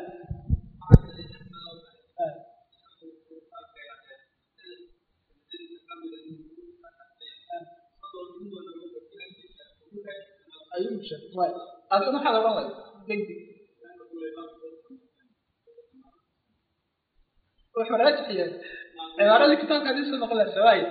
ayuusha way asna waxa la oran degdeg wuxuu raajixiyay cibaarada kitaabka hadii soo noqon sawaay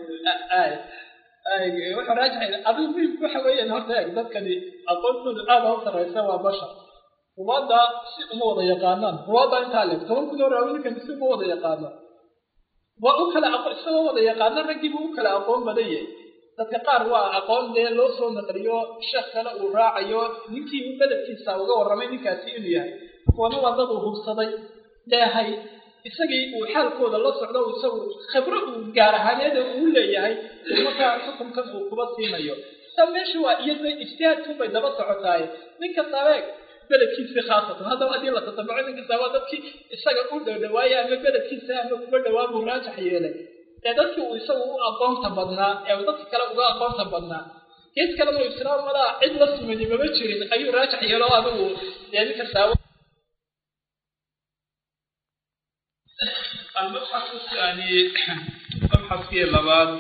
wuxuu raajixiyay adigu waxa weeyaan horta dadkani aqoontoodu aad u sareysa waa bashar ruwaada si uma wada yaqaanaan ruwaada inta le toban kun oo raawinkan si uma wada yaqaanaan waa u kala aqoon isagoo wada yaqaanaan raggii buu kala aqoon badan yahay dadka qaar waa aqoon dee loo soo naqliyo sheekh kale uu raacayo ninkii uu badalkiisa uga warramay ninkaasi inuu yahay kuwana waa dad uu hubsaday leehay isagii uu xaalkooda la socdo isagu khibro uu gaar ahaaneeda uu leeyahay markaa xukunkan uu kuba siinayo meesha waa iyada ijtihaadku bay daba socotaay ninka sabeeg beledkiisa khaasatan haddaba haddii la tatabaco ninka sabaa dadkii isaga u dhowdhawaaya ama beledkiisa ama kuba dhawaa buu raajax yeelay ee dadkii uu isagu u aqoonta badnaa ee dadka kale uga aqoonta badnaa gees kalena uu islaam madaa cid la sumadi maba jirin ayuu raajax yeelo adigu dee ninka sabaa المبحث الثاني مبحث في اللباد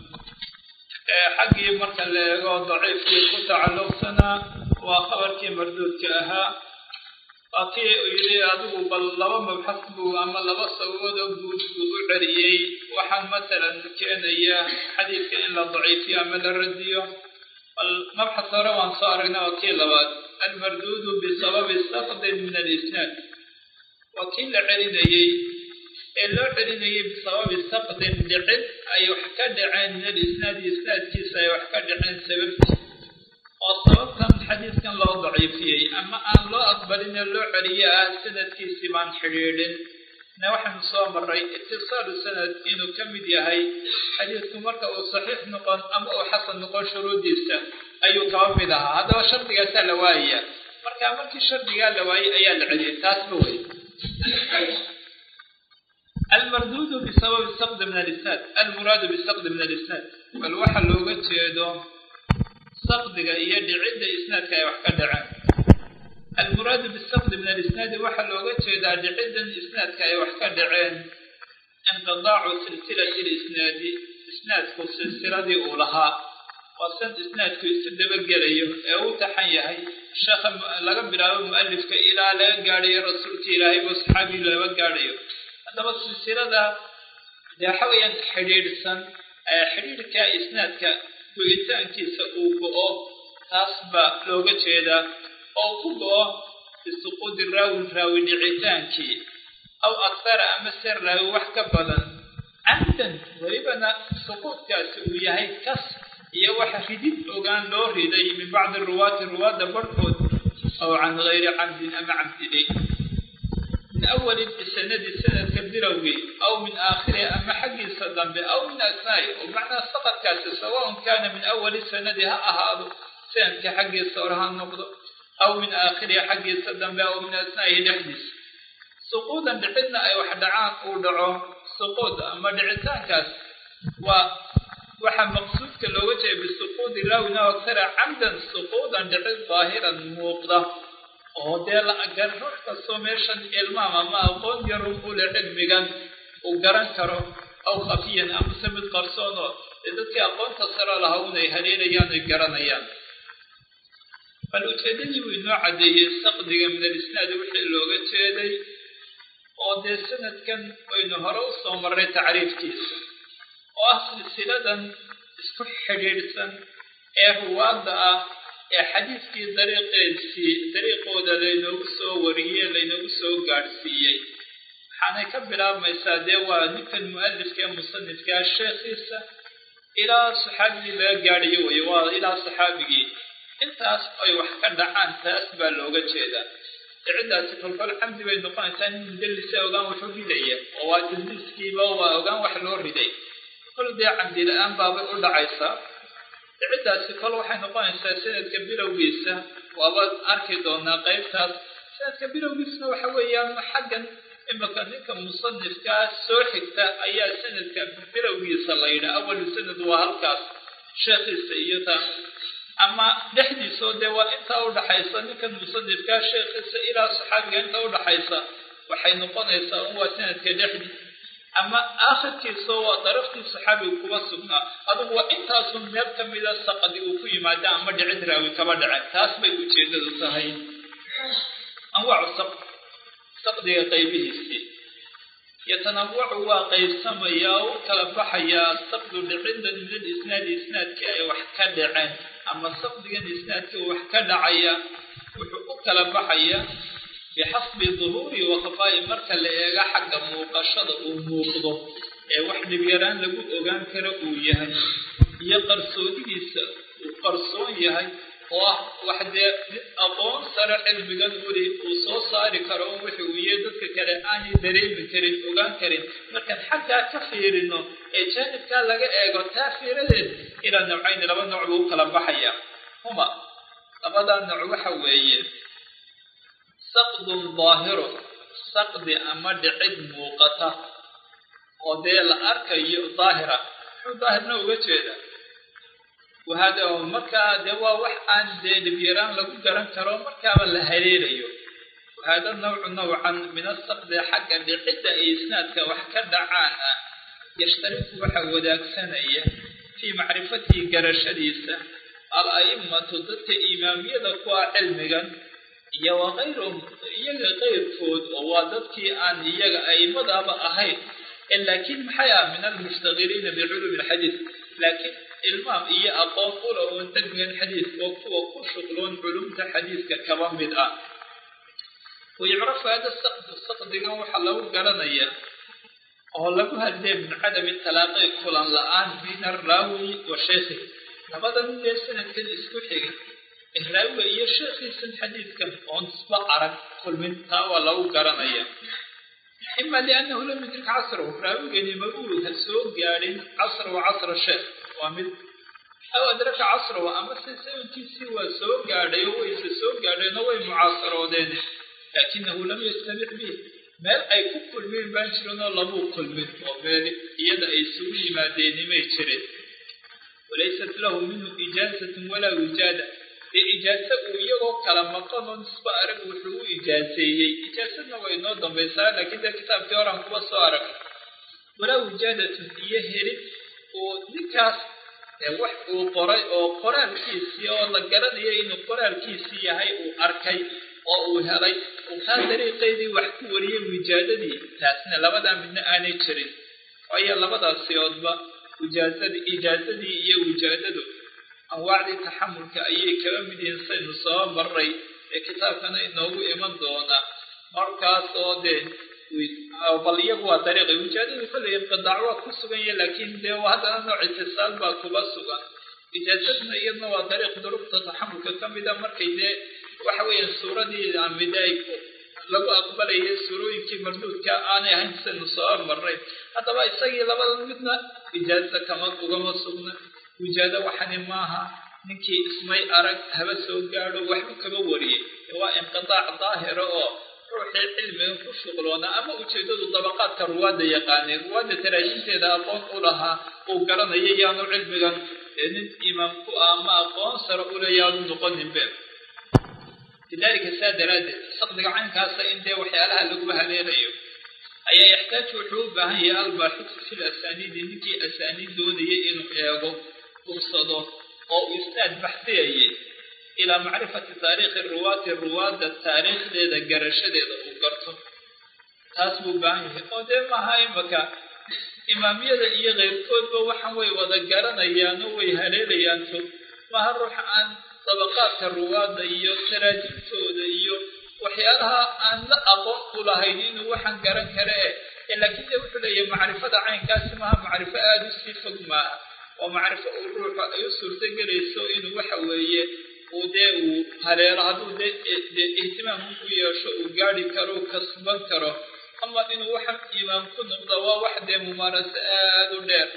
حقي مركا لغو ضعيف كتعلق سنة وخبر كي مردود كأها أكي يلي أدو بل لبا مبحث بو أما لبا سوود بو عريي وحن مثلا كأن إياه حديث كأن ضعيف أما الرديو المبحث روان صارنا وكي لباد المردود بسبب السقط من الإسناد وكي لعريني اللو عليني بسبب السقط دعد أي وحكد عن الإسناد إسناد كيس أي وحكد عن سبب والسبب كان الحديث كان له ضعيف فيه أما أن لا أقبل إن اللو عليا سند كيس من حرير نوحا نصام الرأي اتصال السند إنه كم دي هاي حديث مركة صحيح نقل أم أو حسن نقل شروط ديسة أي كوابدها هذا هو شرط قاسة لواية مركة مركة شرط قال لواية أيال عليه تاسبوي المردود بسبب السقط من الإسناد المراد بالسقط من الإسناد فالوحى لو قلت يدو سقط يد عدة إسناد كي وحكد عن المراد بالسقط من الإسناد وحى لو قلت يد عدة إسناد كي وحكد عن انقضاع سلسلة الإسناد إسناد كالسلسلة أولها وسند إسناد كيسد بقريه أو تحيي الشيخ لقب له مؤلف كإلى لا قاري رسولك إلهي وصحابي لا قاريه هذا السلسلة ده حويا حريرسا حريرك إسنادك وإنسان كيس أوبؤه تصبح لغة هذا أو كبؤه بسقوط الراوي لعتانك أو أكثر أمسر له وحكا بدن عمدا وربنا سقوط كاسوية هي كس يوحى خديد أوغان لور يدي من بعض الرواة بركود أو عن غير عمد أم عمد لي من أول السند كبيروي أو من آخره أما حق الصدام أو من أثنائه ومعنى سقط كاسه سواء كان من أول سندها هذا سند حق الصورها النقض أو من آخره حق الصدام أو من أثنائه الحديث سقوطا دعنا أي واحد عام ودعوه سقوط أما دعتان كاس وحا مقصود كالوجه بالسقوط لاونا أكثر عمدا سقوطا دعت ظاهرا موقضا ودee la agar ruux kastoo meeshan ilmaam ama aqoon yar u leh cilmigan uu garan karo aw khafiyan ama samid qarsoon oo dadkii aqoonta sare lahaa unay haleelayaan ay garanayaan bal ujeedadii uu inoo cadeeyey saqdiga min alisnaad wixii looga jeeday oo dee sanadkan aynu hore u soo marray tacriifkiisa oo ah silsiladan isku xidhiidhsan ee ruwaadda ah حديثي طريقه لينوغ سو وريه لينوغ سو غارسيي حنا كبلا ميساده ونك المؤلف كان مصنف كان الشيخ الى صحابي لا غاريو ويوا الى صحابي انتاس اي wax ka dhacaan taas baa looga jeedaa ciidaas kulfal xamdi bay noqonaysaa mudallis ogaan wuxuu filayay oo waa tilmiiskiiba waa ogaan wax loo riday kul daa camdi la'aan baa u dhacaysa ciidaas kol waxay noqonaysaa sanadka bilowgiisa waaba arki doonaa qaybtaas sanadka bilowgiisna waxa weeyaan xaggan imaka ninka musanifkaa soo xigta ayaa sanadka bilowgiisa la yidhaa awalu sanad waa halkaas sheekhiisa iyo taa ama dhexdiisoo dee waa intaa udhaxaysa ninkan musanifkaa sheekhiisa ilaa saxaabiga inta udhaxaysa waxay noqonaysaa un waa sanadka dhexdii ama aakhirkiisa waa daraftii saxaabiga kuba sugnaa adugu waa intaasun meel ka mida saqadi uu ku yimaada ama dhicid raawi kaba dhacay taas bay ujeedadu tahay anwaacu saqdiga qaybihiisii yatanawwacu waa qaybsamayaa u kala baxayaa saqdu dhicidda min isnaadi isnaadkii ay wax ka dhaceen ama saqdigan isnaadkii wax ka dhacaya wuxuu u kala baxayaa bixasbi duhuuri wa khafaa'i marka la eega xagga muuqashada uu muuqdo ee wax dhibyaraan lagu ogaan karo uu yahay iyo qarsoodigiisa uu qarsoon yahay oo ah wax dee mid aqoon sare cilmigan weli uu soo saari karo oo wixii uu yahay dadka kale aanay dareemi karin ogaan karin markaan xaggaa ka fiirino ee jaanibkaa laga eego taa fiiradeed ilaa nawcayni laba nooc buu u kala baxaya huma labadaa nooc waxa weeye saqdun daahiro saqdi ama dhicid muuqata oo dee la arkayo daahira muxuu daahirna uga jeeda wahada markaa dee waa wax aan dee dhibyaraan lagu garan karo markaaba la haleelayo wahada nawcu nawcan min asaqdi xagga dhicidda ee isnaadka wax ka dhacaan ah yashtariku waxa wadaagsanaya fii macrifatihi garashadiisa al-a'immatu dadka imaamiyada ku ah cilmigan iyo waqayruhum iyaga qayrkood oo waa dadkii aan iyaga a'immadaaba ahayn laakiin maxay ah min almushtagiliina biculuumi alxadiid laakiin ilmaam iyo aqoon ula oon cilmigan xadiidka oo kuwa ku shuqloon culumta xadiidka kaba mid ah wayucrafu hada saqdigan waxaa lagu garanayaa oo lagu hadlee min cadami talaaqi kulan la-aan bayna araawi wa sheekhi labadan dee sanadkan isku xiga raawiga iyo sheekhiisan xadiidkan oon isba arag kulmin taa waa lagu garanaya ima liannahu lam yudrik casrahu raawigani maguul ha soo gaadhin casrahu casra sheekh waa mid aw adraka casrahu ama se sabankiisii waa soo gaadhay oo wayse soo gaadheen oo way mucaasaroodeen laakinahu lam yastamic bih meel ay ku kulmeen baan jirin oo labuu kulmin oo meel iyada ay isugu yimaadeenimay jirin walaysat lahu minhu ijaazatun walaa wijaada ijaaza uu iyagoo kala maqan oo nisba arag wuxuu u ijaazeeyey ijaasadna way noo dambaysaa laakiin dee kitaabkii horaan kuba soo arag walaa wijaadatun iyo helin oo ninkaas wax uu qoray oo qoraalkiisii oo la garanayo inuu qoraalkiisii yahay uu arkay oo uu helay uu taa dariiqeydii wax ku wariyey wijaadadii taasna labadaa midna aanay jirin waayo labadaasi oodba ijaazadii iyo wijaadadu anwaacdii taxamulka ayay kaba mid yihiin saynu soo maray ee kitaabkana inoogu iman doona markaas oo dee bal iyagu waa dariiqi wijaadadu kolley inqidaac waa ku sugan yahay laakiin dee haddana nooc itisaal baa kuba sugan ijaazadna iyadna waa dariiq duruqta taxamulka ka mida markay dee waxa weeyaan suuradii amida lagu aqbalayay suurooyinkii marduudka aanay ahayn saynu soo maray haddaba isagii labada midna ijaaza kama ugama sugna wijaado waxani maaha ninkii ismay arag haba soo gaadho waxba kaba wariyey waa inqidaac daahira oo ruuxii cilmigan ku shuqloona ama ujeedadu dabaqaadka ruwaadda yaqaaneen ruwaadda taraajinteeda aqoon u lahaa uu garanaya yaanu cilmigan nin imaamku ah ama aqoon sare ule yaanu noqoninbe lidaalika saa daraaddeed saqdiga caynkaasa in dee waxyaalaha laguba haleelayo ayaa yaxtaaj wuxuu u baahan yahay albaaxisu fil asaaniidi ninkii asaaniid doonayay inuu eego ursado oo uu isnaad baxsiyayay ilaa macrifati taariikhi ruwaadda taariikhdeeda garashadeeda uu garto taas buu baahan yahay oo dee maaha imaka imaamiyada iyo keyrkoodba waxaan way wada garanayaan oo way haleelayaan fog maaha ruux aan dabaqaadka ruwaadda iyo taraajimtooda iyo waxyaalaha aan la aqoon u lahayn inuu waxaan garan kare laakiin dee wuxuu leeyahay macrifada caynkaasi maaha macrifo aada u sii fog maaha oo macrifo uu ruuxa ay u suurtagelayso inuu waxa weeye uu dee uu haleelo hadduu dee ihtimaam u yeesho uu gaadhi karo u kasban karo ama inuu waxan imaam ku noqdo waa wax dee mumaaraso aada u dheer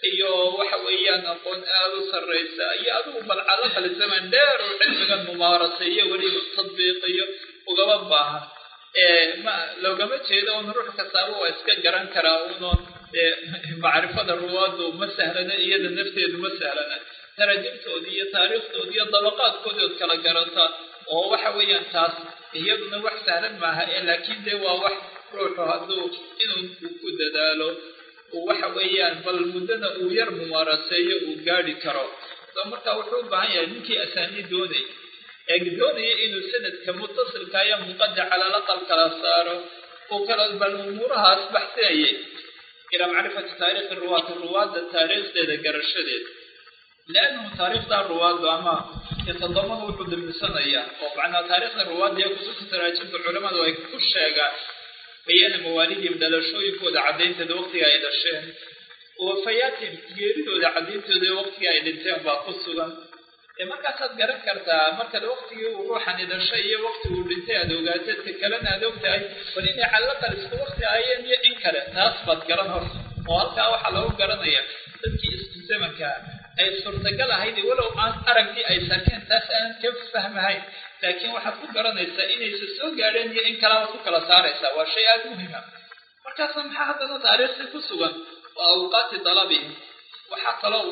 iyo waxa weeyaan aqoon aad u sarreysa iyo adigu bal calaqal zaman dheer oo cilmigan mumaaraseeyo weliba tadbiiqiyo ugaba baahan ma loogama jeedo un ruux kastaaba waa iska garan karaa unoon macrifada ruwaadu ma sahlana iyada nafteedu ma sahlana tarajimtoodii iyo taariikhtoodii iyo dabaqaadkoodii ood kala garata oo waxa weeyaan taas iyaduna wax sahlan maaha laakiin dee waa wax ruuxu hadduu inuu ku dadaalo waxa weeyaan bal muddana uu yar mumaaraseeyo uu gaadhi karo soo markaa wuxuu u baahan yahay ninkii asaaniid doonaya inuu sanadka mutasilka iyo munqadic cala laqal kala saaro oo kala bal umuurahaas baxsinayay ilaa macrifati taariikhi ruwaadda taariikhdeeda garashadeeda لأنه تاريخ الرواد أما يتضمن وجود المسنية ومعنى تاريخ الرواد يكون تراجم العلماء ويكون شيء بيان مواليد بدل يكون عدين تدوقتي إلى الشيء وفياتهم يريدوا لعدين تدوقتي إلى الانتهاء باقصدا ما كانت جرب كرتا مركز وقتي وروح عن إلى الشيء وقتي والانتهاء دوقاتي تكلنا دوقتي ولين علق الوقت أيام ينكر ناصبت جرنها وهلك وحلو جرنيا تبكي استمزمك أي صورتقل هيدي ولو أن أرقدي أي ساكن تسأل كيف فهمهاي لكن واحد كبرنا يسألين يسسو قالين إن كلامه كلا سارسا وشيء مهمة مركز سمحة هذا تاريخ كسوغا وأوقات طلبهم وحتى لو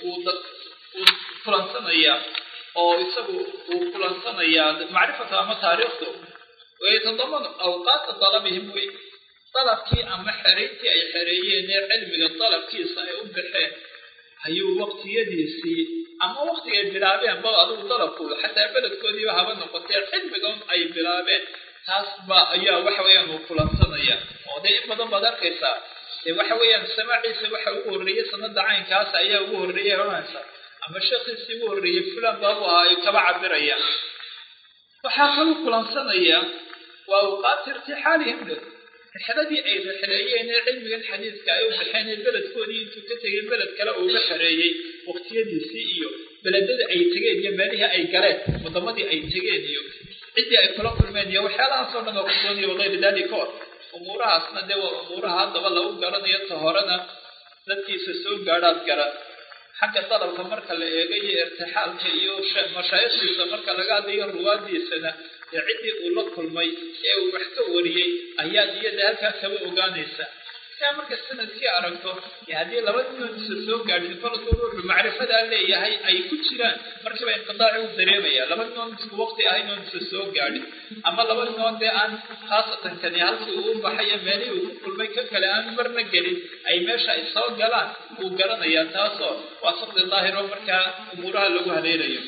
وفلانسانيا أو يسبوا وفلانسانيا معرفة ما تاريخه ويتضمن أوقات طلبهم طلب كي أما حريتي أي حريين علم الطلب كي سيؤم بحين ayuu waqtiyadiisii ama waqtiga ay bilaabeen bal adigu dalabkooda xataa beledkoodii haba noqotay cilmigan ay bilaabeen taas ba ayaa waxa weeyaan uu kulansanaya oo in badan baad arkaysaa waxa weeyaan samaaciisa waxa uu horreeyay sanada caynkaas ayaa uu horreeyay horanaysa ama shakhsi uu horreeyay fulan baa ay kaba cabiraya waxa kale kulansanaya waa waqti irtixaalihim xaladii ay rixleeyeen cilmiga xadiiska ay u bixeen beledkoodii intuu ka tagay beled kale oo la xareeyay waqtiyadiisii iyo beledada ay tageen iyo meelaha ay galeen wadamadii ay tageen iyo cidii ay kula kulmeen iyo waxyaalahaas oo dhan oo qodoon iyo waqti dalika umurahaasna de waa umuraha hadaba lagu garanayo tahorana dadkiisa soo gaadhaad garan xagga dalabka marka la eegay irtixaalka iyo mashaayikhiisa marka laga hadlayo ruwaadiisana cidii uu la kulmay ee uu wax ka wariyay ayaa iyada halkaas kaba ogaanaysa marka sanadkii aragto hadii laba nin soo gaadhin falku ruuxu macrifada leeyahay ay ku jiraan markaba inqidaaci u dareemaya laba nin isku waqti ahayno soo gaadhin ama laba nin aan khaasatan kan halkii uu baxay meelii uu kulmay ka kale aan marna gelin ay meesha ay soo galaan uu garanaya taasoo waa sabab daahiro marka umuraha lagu haleelayo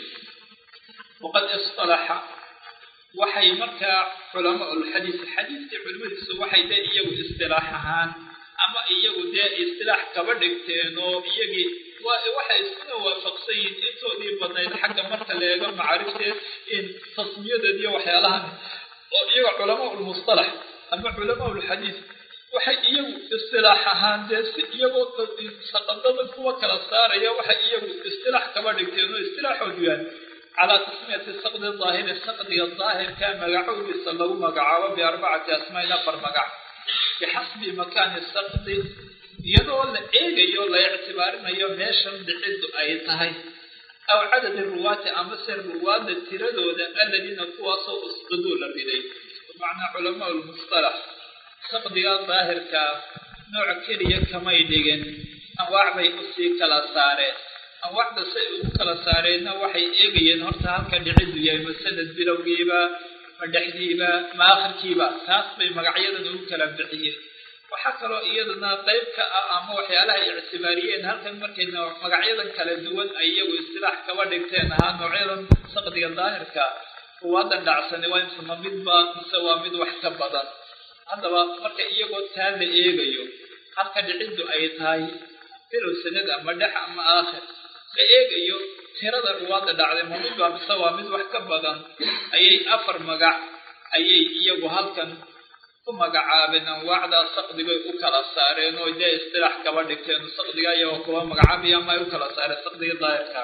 waqad istalaha waxay marka culamo xadiis culimadiisu waxay iyagu istilaax ahaan ama iyagu istilaax kaba dhigteen oo iyagii waxay isku waafaqsan yihiin intoodii badnayd xagga marka la eego macaarifteed in tasmiyadeed iyo waxyaalahan oo iyaga culamo mustalax ama culamo xadiis waxay iyagu istilaax ahaan si iyagoo saqadada kuwa kala saaraya waxay iyagu istilaax kaba dhigteen oo istilaaxoodu yahay على تسمية السقط الظاهر السقط الظاهر كان مقعود يسلو مقعوه بأربعة أسماء نفر مقع بحسب مكان السقط يدول إيجا لا يعتبارنا يوم يشم بعد أيتهاي أو عدد الرواة أمسر الرواة التردود الذين تواصوا اسقدوا لبدي معنى علماء المصطلح سقط الظاهر كنوع كريه كما يدين أنواع بيقصي كلا سارة واحد سيء كلا سارينا وحي إيجين هرتا هلك دعيد يا مسند بلوجيبا مدحديبا ما آخر كيبا تاسبي مقعيدا وكلا بعيه وحكروا إيضنا طيب كأما وحيالها اعتباريين هلك مركينا مقعيدا كلا دوان أيه واستلاح كوادكتين ها نوعيدا سقطي الظاهر وهذا دعسني وين سمامد با مسوامد وحكبدا هذا مركي إيجو تان إيجيو هلك دعيد أيتهاي فلو سند أما دح أما آخر la eegayo tirada ruwaada dhacday mid waa bisawa mid wax ka badan ayay afar magac ayay iyagu halkan ku magacaabeen anwaacda saqdiga u kala saareen oo ay istilaax kaba dhigteen saqdiga iyo kuwa magacaabaya ma u kala saareen saqdiga daahirka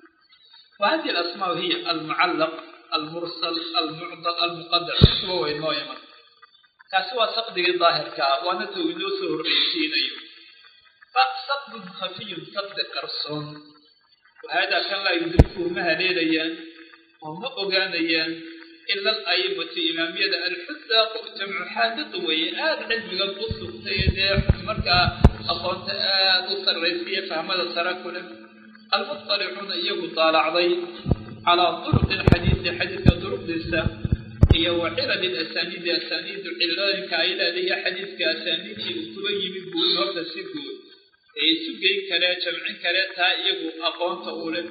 وهذه الأسماء هي المعلق المرسل المعضل المقدر هو وينويما كسوى سقدي الظاهر كا ونتو ينوسه الرئيسين فسقط خفي سقط قرصون وهذا كان لا يدركه مهليليا وما أغانيا إلا الأئمة إمامية الحذاق جمع حادث ويآد علم القصة سيدي مركا أقوانت قصة الرئيسية فهمت السراكل المطلعون إياه طالع ضي على طرق الحديث حديث طرق لسه هي وعلل الأسانيد أسانيد علال كائلة لي حديث كأسانيد وكبي بيقول هذا سيقول سجين كلا جمع كلا تائب أقوانت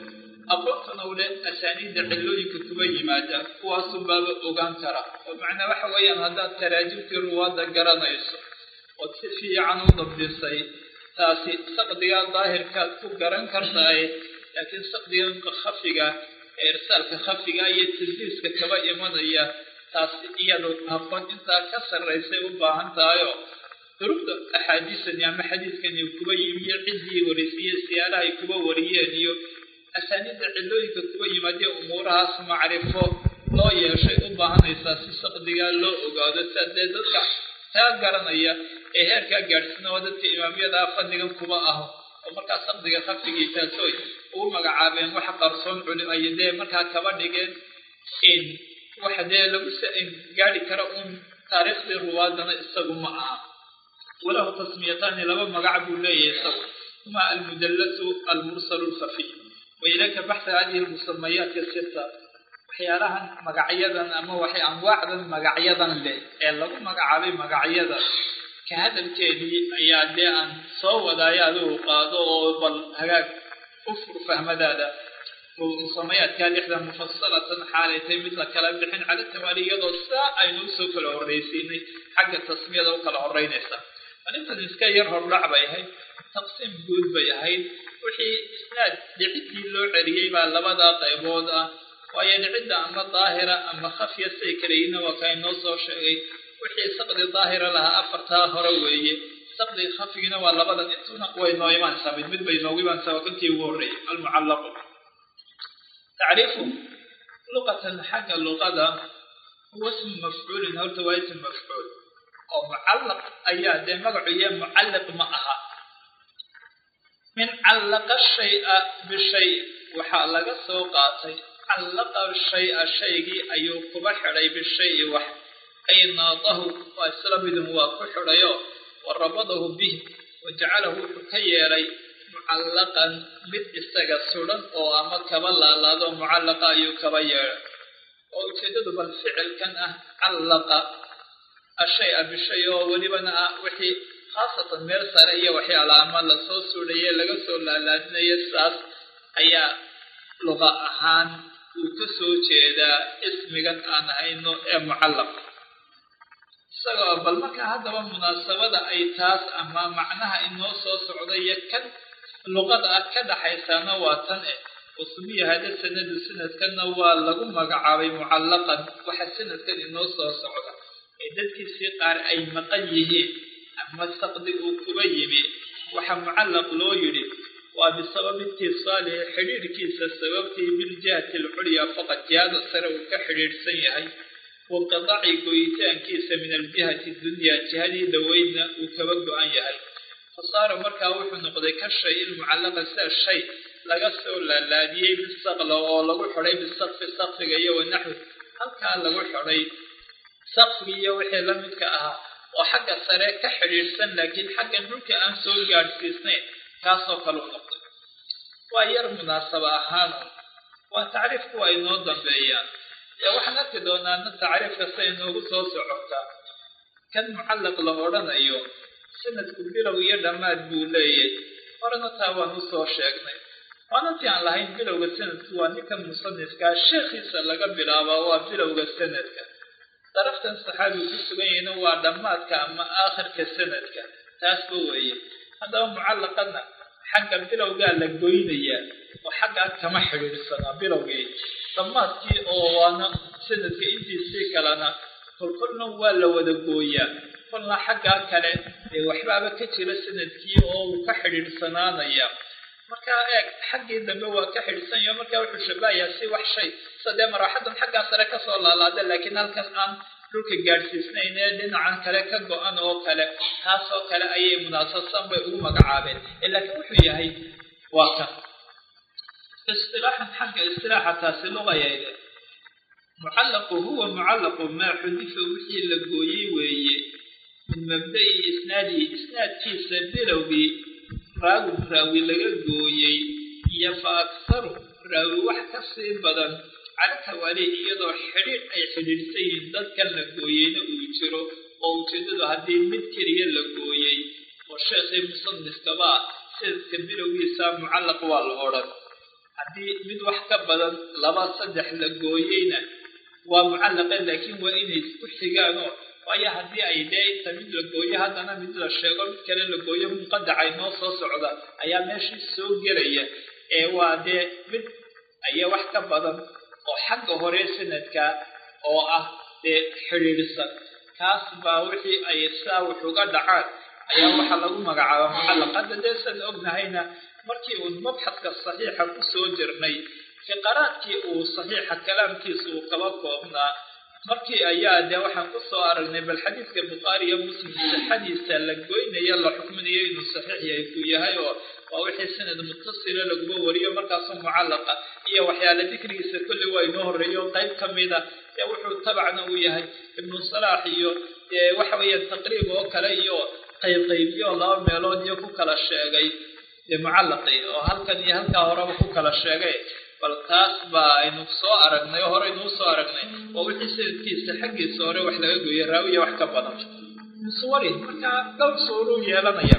أولى أسانيد علوي كبي ماذا هو سبب أوغان ترى ومعنى وحويا هذا تراجم في رواد الجرانيس وتصفي عنه ضبط الصيد تاسي سقديا ظاهر كاتو جران كرتاي لكن سقديا خفيجا إرسال خفيجا يتدليس كتبا إيمانية تاسي إيادو هفن إنت كسر رئيسي وباهن تايو ترد أحاديث يعني حديث كان يكبا يمير عزي ورسية سيالة يكبا وريانيو أسانيد علوي كتبا يمادي أمورها سمعرفو لا يشيء وباهن إساسي سقديا لو أقادة سادة تاجرنايا هركا جالسنا ودت إمامية فنيا كباءه ومركا صدق خفيجي تاسوي ومجعابين وحقرصون علم أيديه مركا كبرنيجين إن وحده لبس إن جالي كرؤون تاريخ الروادنا استقوا معها وله تسميتان لما مجعبوا لا يسوي هما المدلس المرسل الخفي وإليك بحث هذه المسميات الستة وحيالها مجعيدا أما وحي أنواع مجعيدا له إلا مجعبي مجعيدا كهذا الكيدي أيادي أن صوّد أياده قادو بل هجاك أفر فهم هذا والمسميات كان إحدى مفصلة حالتين مثل كلام الحين على التوالي يضع الساعة أي نوسك العريسين حق التصمية ذوك العرينيسة ونفذ نسكير هاللعبة هاي تقسيم جود بيهاي وحي إسناد لعدي اللو عريي باللبدا طيبودا وهي لعدة أما ظاهرة أما خفية سيكرين وكاين نوصو شيء وحي سقد ظاهرة لها أفرتها هروية سقد خفينا واللبدا إنتونا وإنو إيمان سابد مد بينو إيمان سواكنتي ووري المعلق تعريفه لغة حق اللغة هو اسم مفعول هو توايت المفعول أو معلق أيها دي مقعية معلق معها من علق الشيء بالشيء وحلق السوقاتي علق الشيء أيو كبحري بالشيء أي ناطه وأسلمه وكحريه وربطه به وجعله كيري معلقا بالإستغى السلم أو أما كبلا لا معلقا أيو كبير أو تجد بالفعل كان علق الشيء بالشيء ولبنا وحي خاصة مرسلية وحي على عمل الصوصولية لقصوا لألادنا يساس أي لغة أهان وكسو جيدا اسمك أنا أينو معلق سأقول بل مكا هذا مناسبة أي تاس أما معناها إنه صوصولية كان اللغة أكد حيثانا واتنئ وسمية هذا السنة كان نوال لغم مقعابي معلقا وحسنة كان إنه صوصولية إذا سيقار أي مقيه أما استقدر كبيمي وحمعلق لو يريد وبسبب اتصاله حرير كيس السببتي بالجهة العليا فقط جهاز السرو كحرير سيهي وانقضاع كويتان كيس من الجهة الدنيا جهدي دوينا وكبقوا أن يهي فصار مركا وحو نقضي كالشيء المعلق الشيء لقصوا للاديي بالسقل ولغو حري بالسقف السقف جاية والنحو هل كان لغو حري سقفية وحي لمدك أها وحق السريع كحريرسن لكن حق الملك أنسول جارسيسنين كاسو كالوقت وأير مناسبة أهانو وتعرف كوا إنو ضمبيان وحنا كدونا أن تعرف كسينو بصوص عبتا كان معلق لهوران أيوم سنة كبيرة ويردمات بولية ورنا تاوانو صوشيقني وانا تيان لهين بلوغ السنة واني كان مصنف كالشيخي سلقا بلاوا وبلوغ السنة طرفت الصحابي كسبين ودمات كأما آخر كسنة تاسبوية هذا معلقنا حق بلو قال لك قوينية وحق كما حرير السنة بلوغي دمات كي أوانا سنة كإنتي سيكا لنا كلنا ولا ودقوية قلنا حق كلا وحبابا كتير سنة كي أو كحرير السنة نيا marka eeg xaqii dambe waa ka xilsan yahay marka wuxuu shabayaa si wax shay saddeem raaxadan xaqqa sare ka soo laalaada laakiin halkan aan dhulka gaadhsiisnayn ee dhinacan kale ka go-an oo kale taasoo kale ayay munaasabsan bay ugu magacaabeen laakiin wuxuu yahay waa kan istilaaxan xagga istilaaxa taasi luqayayde mucallaqu huwa mucallaqu maa xudifa wixii la gooyey weeye min mabda'i isnaadihi isnaadkiisa bilowgii raawi laga gooyey iyo fa akharu raawi wax ka sii badan cala tawaali iyadoo xidhiidh ay xidhiidhsan yihiin dadkan la gooyeyna uu jiro oo ujeedadu haddii mid keliya la gooyey oo sheekhii musanifkaba sanadka bilowgiisa mucallaq waa la odhan haddii mid wax ka badan 2-3 la gooyeyna waa mucallaqe laakiin waa inay isku xigaanoo waayo haddii ay dee inta mid la gooyo haddana mid la sheego mid kale la gooyo munqadacay noo soo socda ayaa meeshii soo gelaya waa dee mid ayaa wax ka badan oo xagga hore sanadka oo ah dee xidhiidhsan kaas baa wixii ay saa wax uga dhacaan ayaa waxaa lagu magacaaba mucallaq hadda dee san ognahayna markii uu mabxadka saxiixa ku soo jirnay fiqaraadkii uu saxiixa kalaamkiisa uu kaba koobnaa markii ayaa dee waxaan ku soo aragnay bal xadiidka bukhaari iyo muslim sixadiisa la goynaya la xukminayo inuu saxiix yahay ku yahay oo waa wixii sanad mutasila laguma wariyo markaasoo mucallaqa iyo waxyaala dikrigiisa kulli waa inoo horreeyo qayb ka mida dee wuxuu tabacna uu yahay ibnu salaax iyo waxa weeyaan taqriib oo kale iyo qaybqaybiyo 2 meelood iyo ku kala sheegay mucallaqi oo halkan iyo halkaa horeba ku kala sheegay bal taas baa aynu soo aragnay oo hore inuu soo aragnay oo wixii sanadkiisa xaggiisa hore wax laga gooyay raawiya wax ka badan suwari marka dhowr suuruu yeelanaya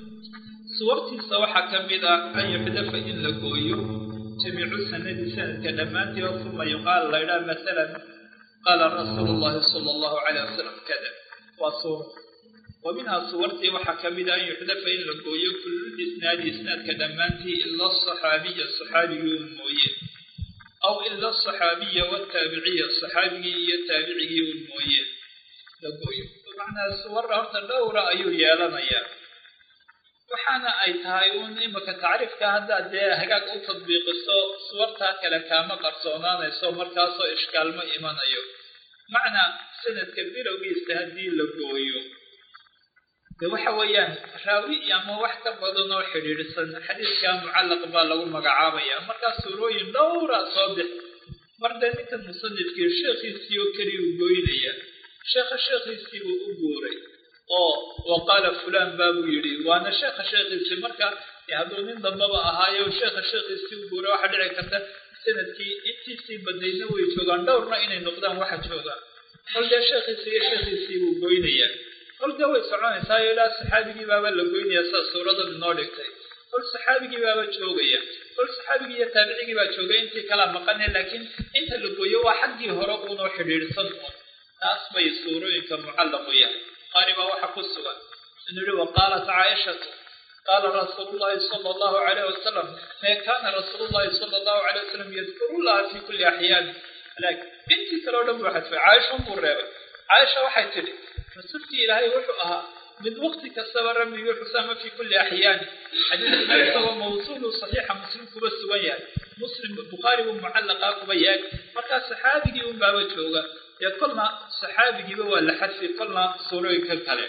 suwartiisa waxaa ka mid ah an yuxdafa in la gooyo jamiicu sanadi sanadka dhammaantii oo uma yuqaal la idhaha masalan qaala rasuulu llahi sala allahu calayh wasalam kada waa suura ومنها صورتي وحكمد أن يحذف إن لقويه كل الإسناد إسناد كدمانتي إلا الصحابي الموية أو إلا الصحابي والتابعية الصحابي التابعي الموية لقويه ومعنى الصور أرض الدورة أيو يالنا وحانا أي تهايون إما كتعرف كهذا ده هكاك أو تطبيق صورتها كلكامة قرصونان يسو مركاسو إشكال ما إيمان أيو معنى سنة كبيرة ويستهدي لقويه waxa weeyaan raawi ama wax ka badan oo xiriirsan xadiiska mucallaq baa lagu magacaabaya marka suurooyin dhowra soo bix marda ninka musannifkii sheekhiisii oo kaliya u gooynaya sheekhiisii uu u guuray oo waqala fulan baabu yiri waana sheekhiisii marka hadduu nin dambaba ahaayo sheekhiisii u guuray waxa dhici karta sanadkii intiisii badayna way joogaan dhowrna inay noqdaan waxa jooga halka sheekhiisii uu gooynaya قلت هو سبحانه سايلا صحابي بابا لقوني أساس سورة النوركتي قل صحابي بابا شوقيا قل صحابي تابعي بابا شوقيا انت كلام مقنع لكن انت لقويا وحدي هرقون وحرير صدقون أصبي سورة كمعلقيا قاربا وحق السؤال إنه وقالت عائشة قال رسول الله صلى الله عليه وسلم ما كان رسول الله صلى الله عليه وسلم يذكر الله في كل أحيان لكن انت كلام واحد في عائشة مرابة عائشة واحد تلي فصرت إلهي وحقها من وقت كسب رمي وحسام في كل أحيان حديث النبي هو موصول صحيح مسلم كبس وياه مسلم بخاري ومعلقة كبيان مركز صحابي ومبابا جوغا يقولنا صحابي ولا حدث قلنا صوروي كالكلام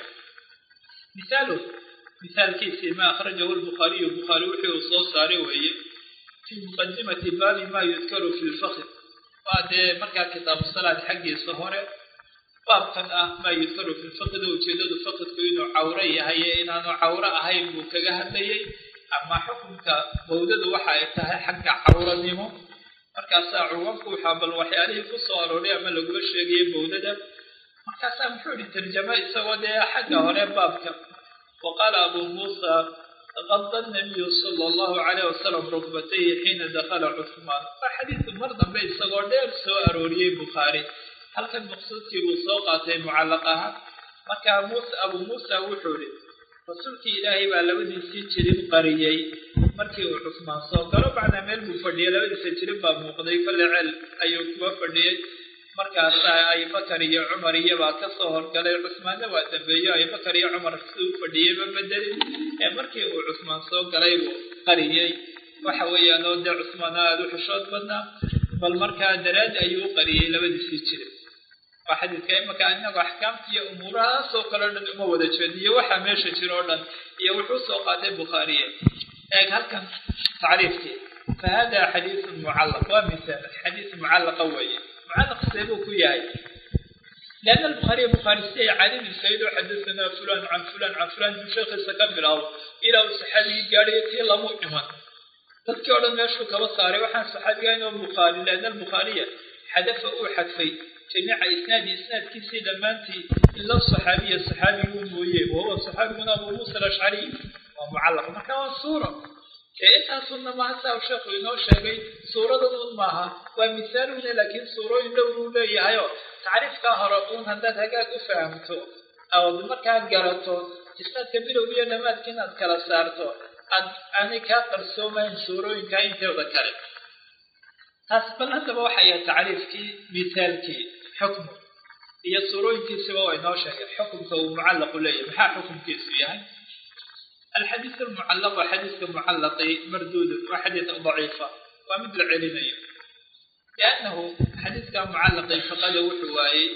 مثال كيسي ما أخرجه البخاري وحي وصوص ساري وهي في مقدمة باب ما يذكر في الفخر بعد مركز كتاب الصلاة حقي الصهورة baabkan ma yidkaru fi lfaqd ujeedadu faqdku inuu cawro yahay inaanu cawro ahayn buu kaga hadlayay ama xukunka bowdadu waxa ay tahay xagga cawranimo markaasaa cuwanku waxaa bal waxyaalihii ku soo arooray ama lagula sheegayay bowdada markaasaa muxuu yidhi tarjama isagoo dee xagga hore baabka waqaala abu muusa غض النبي صلى الله عليه وسلم ركبتيه حين دخل عثمان فحديث مرضى بين صغير سو أروري بخاري هل كان مقصودك وسوقات معلقها مركا أبو موسى وحوري رسولك إلهي بالودي سيجرب قريي مركي وعثمان صوكرا بعد ميل بفردية لودي سيجرب بمقضي كل عل أيوك بفردية مركا أي بكر يا عمر يبا كصهر قال عثمان واتبيا أي بكر يا عمر فردية ببدل مركي وعثمان صوكرا قريي وحويا نود عثمان هذا حشود بدنا بل مركا دراد أيو قريي لودي سيجرب وحديث كأنه كأنه أحكام في أمورها سوق لنا المودة شدية وحماش جرودا يوحوس وقات البخارية هل كان تعريفتي فهذا حديث معلق ومثال حديث معلق قوي معلق سيبوك وياي لأن البخاري سي علي بن سعيد حدثنا فلان عن فلان عن فلان من شيخ السكبر إلى الصحابي قال يتي الله مؤمن تذكر أن يشفك بصاري وحن صحابي أنه البخاري لأن البخاري حدث أو حدثي جميع إسناد كيسي لمانتي إلا الصحابي المويه وهو الصحابي من أبو موسى الأشعري ومعلق مكان الصورة كأنها صنع ما هسا وشيخ إنه شاقي صورة ضمنها ومثال لكن صورة إنه ليه هايو تعرف كهربون هندات هكاك أفهمتو أو بمكان قرأتو إسناد كبير وبيا نمات كنات كالسارتو أنا كقرسوما صورة إن كاين تذكر تسبل هذا بوحية تعريف كي مثال كي حكم هي صورة كي سواء إنه شاقي حكم كو معلق ليه محا حكم كي سويا الحديث المعلق وحديث المعلق مردود وحديث ضعيفة ومثل علمية لأنه حديث كان معلق فقد وحواي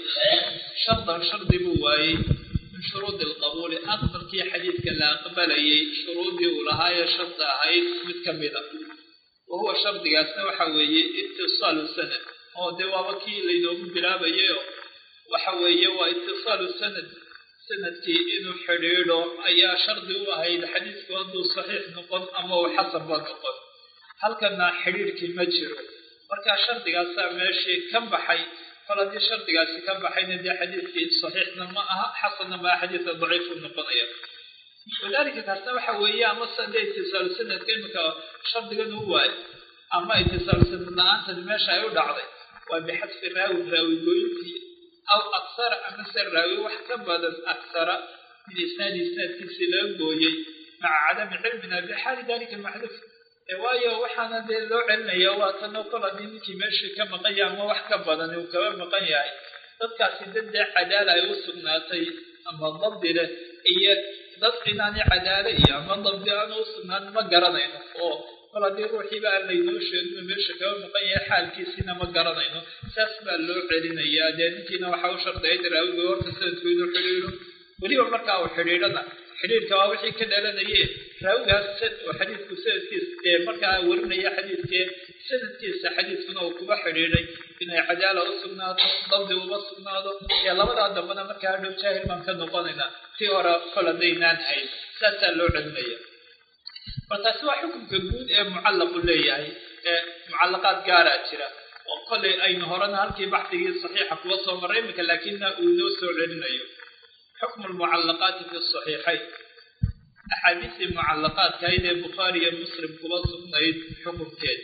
شرط بواي من شروط القبول أكثر كي حديث كلا قبلي شروط ولهاي شرط هاي متكملة وهو شرط قاسنا وحوي اتصال السند هو دوابكي لينوم بلا بيو وحوي واتصال السند سندكي إنه حريره أي شرط وهاي الحديث كونه صحيح نقول أما هو حسب نقول هل كان حريرك مجرو marka shardigaas meeshii kan baxay faladii shardigaas kan baxay nadii xadiiskii saxiixna ma aha xasanna ma xadiis dhaif noqonaya wadaalika taasna waxa weeyaan masalan ittisaal sanad keemka shardigan huwa ama ittisaal sanad laanta meesha ay u dhacday waa bixadfi raawi gooyintii aw aksar ama raawi wax ka badan aksar min isnaadkiisa la gooyay maca cadam cilmina bixaal dalika mahduf waayo waxaana dee loo celinayaa waa tan oo kala diinkii meesha ka maqan yahay ama wax ka badan uu kaba maqan yahay dadkaasi dad cadaala ay u sugnaatay ama dabdi leh iyo dad inaani cadaala iyo ama dabdi aan u sugnaan ma garanayno oo kala dii ruuxii baa laynoo sheegay meesha kaba maqan yahay xaalkiisina ma garanayno saas baa loo celinayaa deedinkiina waxa uu shartay daraawiga horta sanadku inuu xiriiro waliba markaa uu xiriirana xiriirka waa wixii ka dhalanayay raawgaas xadiisku sanadkiisa markaa warinaya sanadkiisa xadiiskuna uu kuba xiriiray inay cadaala u sugnaato dabdi uba sugnaado ee labada dambana markaa dhow jaahil baan ka noqonaynaa tii hore koladaynaan hayn saasaa loo celinaya markaasi waa xukunka guud ee mucallaqu leeyahay ee mucallaqaad gaaraa jira oo kolay aynu horena halkii baxdigii saxiixa kuwa soo maray imika laakiinna uu inoo soo celinayo حكم المعلقات في الصحيحين أحاديث المعلقات كايدة البخاري ومسلم كبصر نيد حكم كيد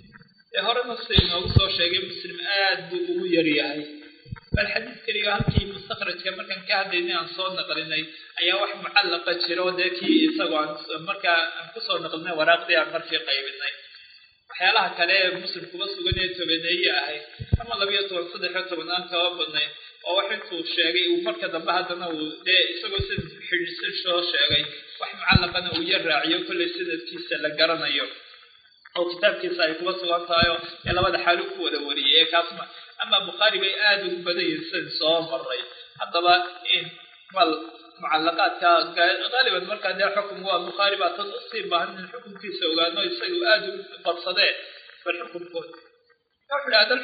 هرا مسلم وصو شيء مسلم آد ويرياي فالحديث كريو هلكي مستخرج كما كان كهديني عن صور نقلني أي واحد معلقة شرو داكي يساقو عن مركا انكسر نقلنا وراقدي عن مرفي قيبني waxyaalaha kale muslim kuba sugan ee tobaneeye ahay ama 12 banaan ka wadnay oo wax intuu sheegay uu marka dambe hadana uu isagoo si xiriirsan soo sheegay wax macallaqana uu yaraaciyo kulli sidadkiisa la garanayo oo kitaabkiisa ay kuba sugan tahay ee labada xaal ku wada wariyay kaasma ama bukhari bay aad ugu badayeen soo maray hadaba in mal معلقات غالبا marka de xukun waa bukhari ba tan si baahan in xukunkiisa ogaano isagu aad u badsadeen bal xukunkood wuxuu leeyahay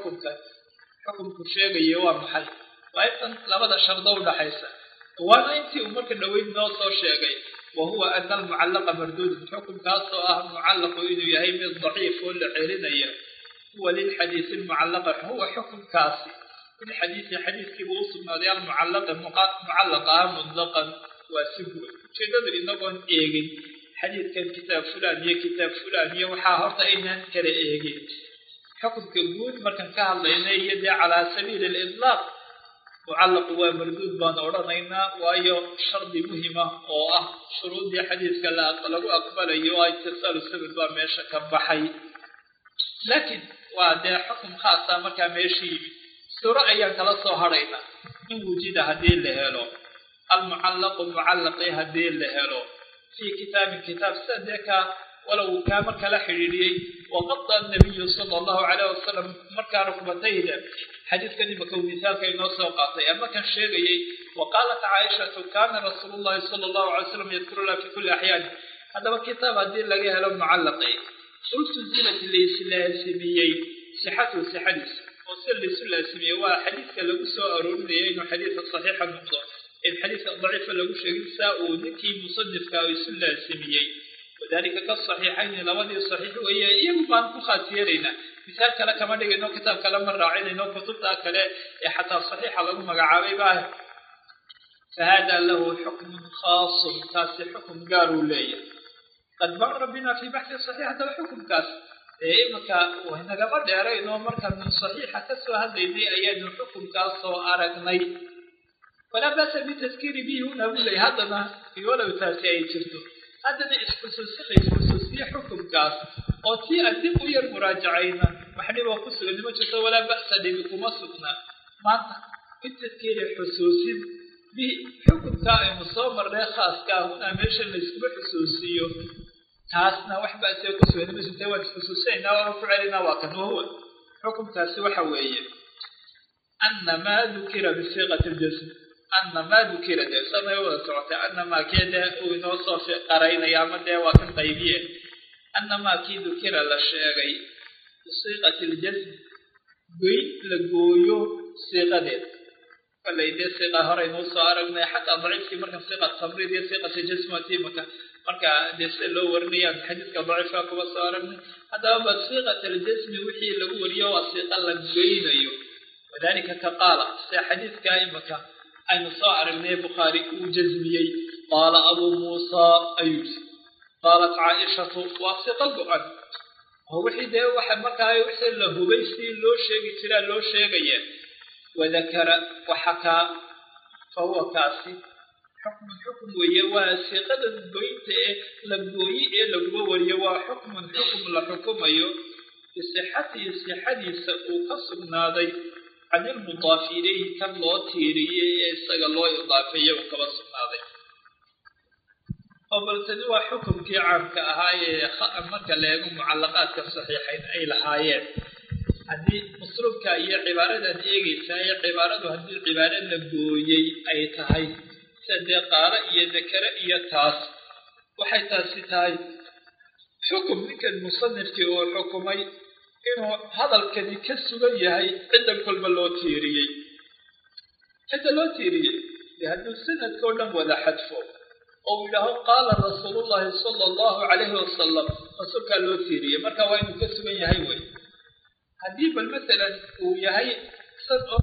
xukunku sheegayo waa maxay waa intan labada shardo u dhaxaysa waa intii marka dhaweyd noo soo sheegay وهو أن المعلق مردود حكم كاسو معلق إنه يهي من ضعيف ولا عيرنيا هو للحديث المعلق هو حكم كاسي حديث كيبوس ماديال معلقة مطلقا وسبوع شدد إنكم إيجين حديث كان كتاب فلان وحا هرتا إنان كلا إيجين حكم كبود مركن كهالله يدي على سبيل الإطلاق معلق ومردود بان أورانينا وأيو شرط مهمة أو شروط دي حديث كلا أطلقوا أقبل أيو اتصال السبب باميشا كبحي لكن وده حكم خاصة مركا ميشي سورة أيام كلا صهرينا إن وجد هذه اللهلو المعلق هذه اللهلو في كتاب سدك ولو كان مركا حريري وغطى النبي صلى الله عليه وسلم مركا ركبتيه حديث كان مكون مثال كي نوصل قاطي أما كان شيء وقالت عائشة كان رسول الله صلى الله عليه وسلم يذكر لها في كل أحيان هذا كتاب الدين لقيها لهم معلقين سلسلة الإسلاسميين صحته صحديث وسلسلة الإسلاسمية وحديث لو سؤالون إنه حديث صحيح النقطة الحديث الضعيف لو شيء ونكي مصنف كاويسلة الإسلاسميين وذلك كالصحيحين لودي الصحيح وهي يمكن كخاسيرنا مثال كلا كما دغنو كتاب كلام الراعين انه كتبتا كلا حتى الصحيح لو مغعابي باه فهذا له حكم خاص تاسي حكم قالوا لي قد مر بنا في بحث الصحيح هذا الحكم كاس مكا وهنا قبل ديري انه مركا من صحيح كسو هذه ايام الحكم كاس ارغني ولا باس بتذكير به هنا ولا هذا ما في ولا تاسي اي جرتو هذا خصوصية حكم كاس أو تي أدب وير مراجعينا وحنا وقصة لما جت ولا بأس بكم صدنا ما التذكير حسوسي بحكم كائن مصامر لا خاص كهنا مش اللي يسمى حسوسيه كاسنا وحبة تيقص وين بس تواجد حسوسينا وفعلنا وكان هو حكم كاس وحويه أن ما ذكر بصيغة الجسم أن ما ذكر ده سما يوضع تعطي أن ما كده ونوصف قرين يا مدى وكان طيبية أن ما كي ذكر للشيء بصيغة الجسم بين لجويو صيغة ده فلا يدي صيغة هرين وصارنا حتى ضعيف في مركز صيغة تمريض دي صيغة الجسم وتيمك مركز دي سلو ورنيا حديث كضعيفة كوصارنا هذا بصيغة الجسم وحي لجوريا وصيغة لجوينيو وذلك كقال حديث كائمك أن صار ابن بخاري وجزمي قال أبو موسى أيوس قالت عائشة واسق القرآن هو حده وحمكها يحسن له بيسي لو شيء ترى لو شيء وذكر وحكى فهو كاسي حكم ويواسق البيت لبوي لبو ويوا حكم لحكم أيو بصحته سأقصر نادي عن المضاف إليه كان الله تيريه يستغل الله إضافية وكبصر نادي وبالتالي حكم كي عام كهاي مركا لهم معلقات كالصحيحين أي لحايات هذه مصروف كأي عبارة هذه ساي عبارة هذه العبارة نبويي أي تهاي صدقارة يذكر يتاس وحتى ستاي حكم لك المصنف كي هو حكمي إنه هذا الكذي كسر يهي عند كل ملوتيري عند لوتيري لأنه السنة كلهم وذا حدفه أو له قال رسول الله صلى الله عليه وسلم فسك لوتيري مركا وين كسر يهي وين هذه مثلا ويهي سن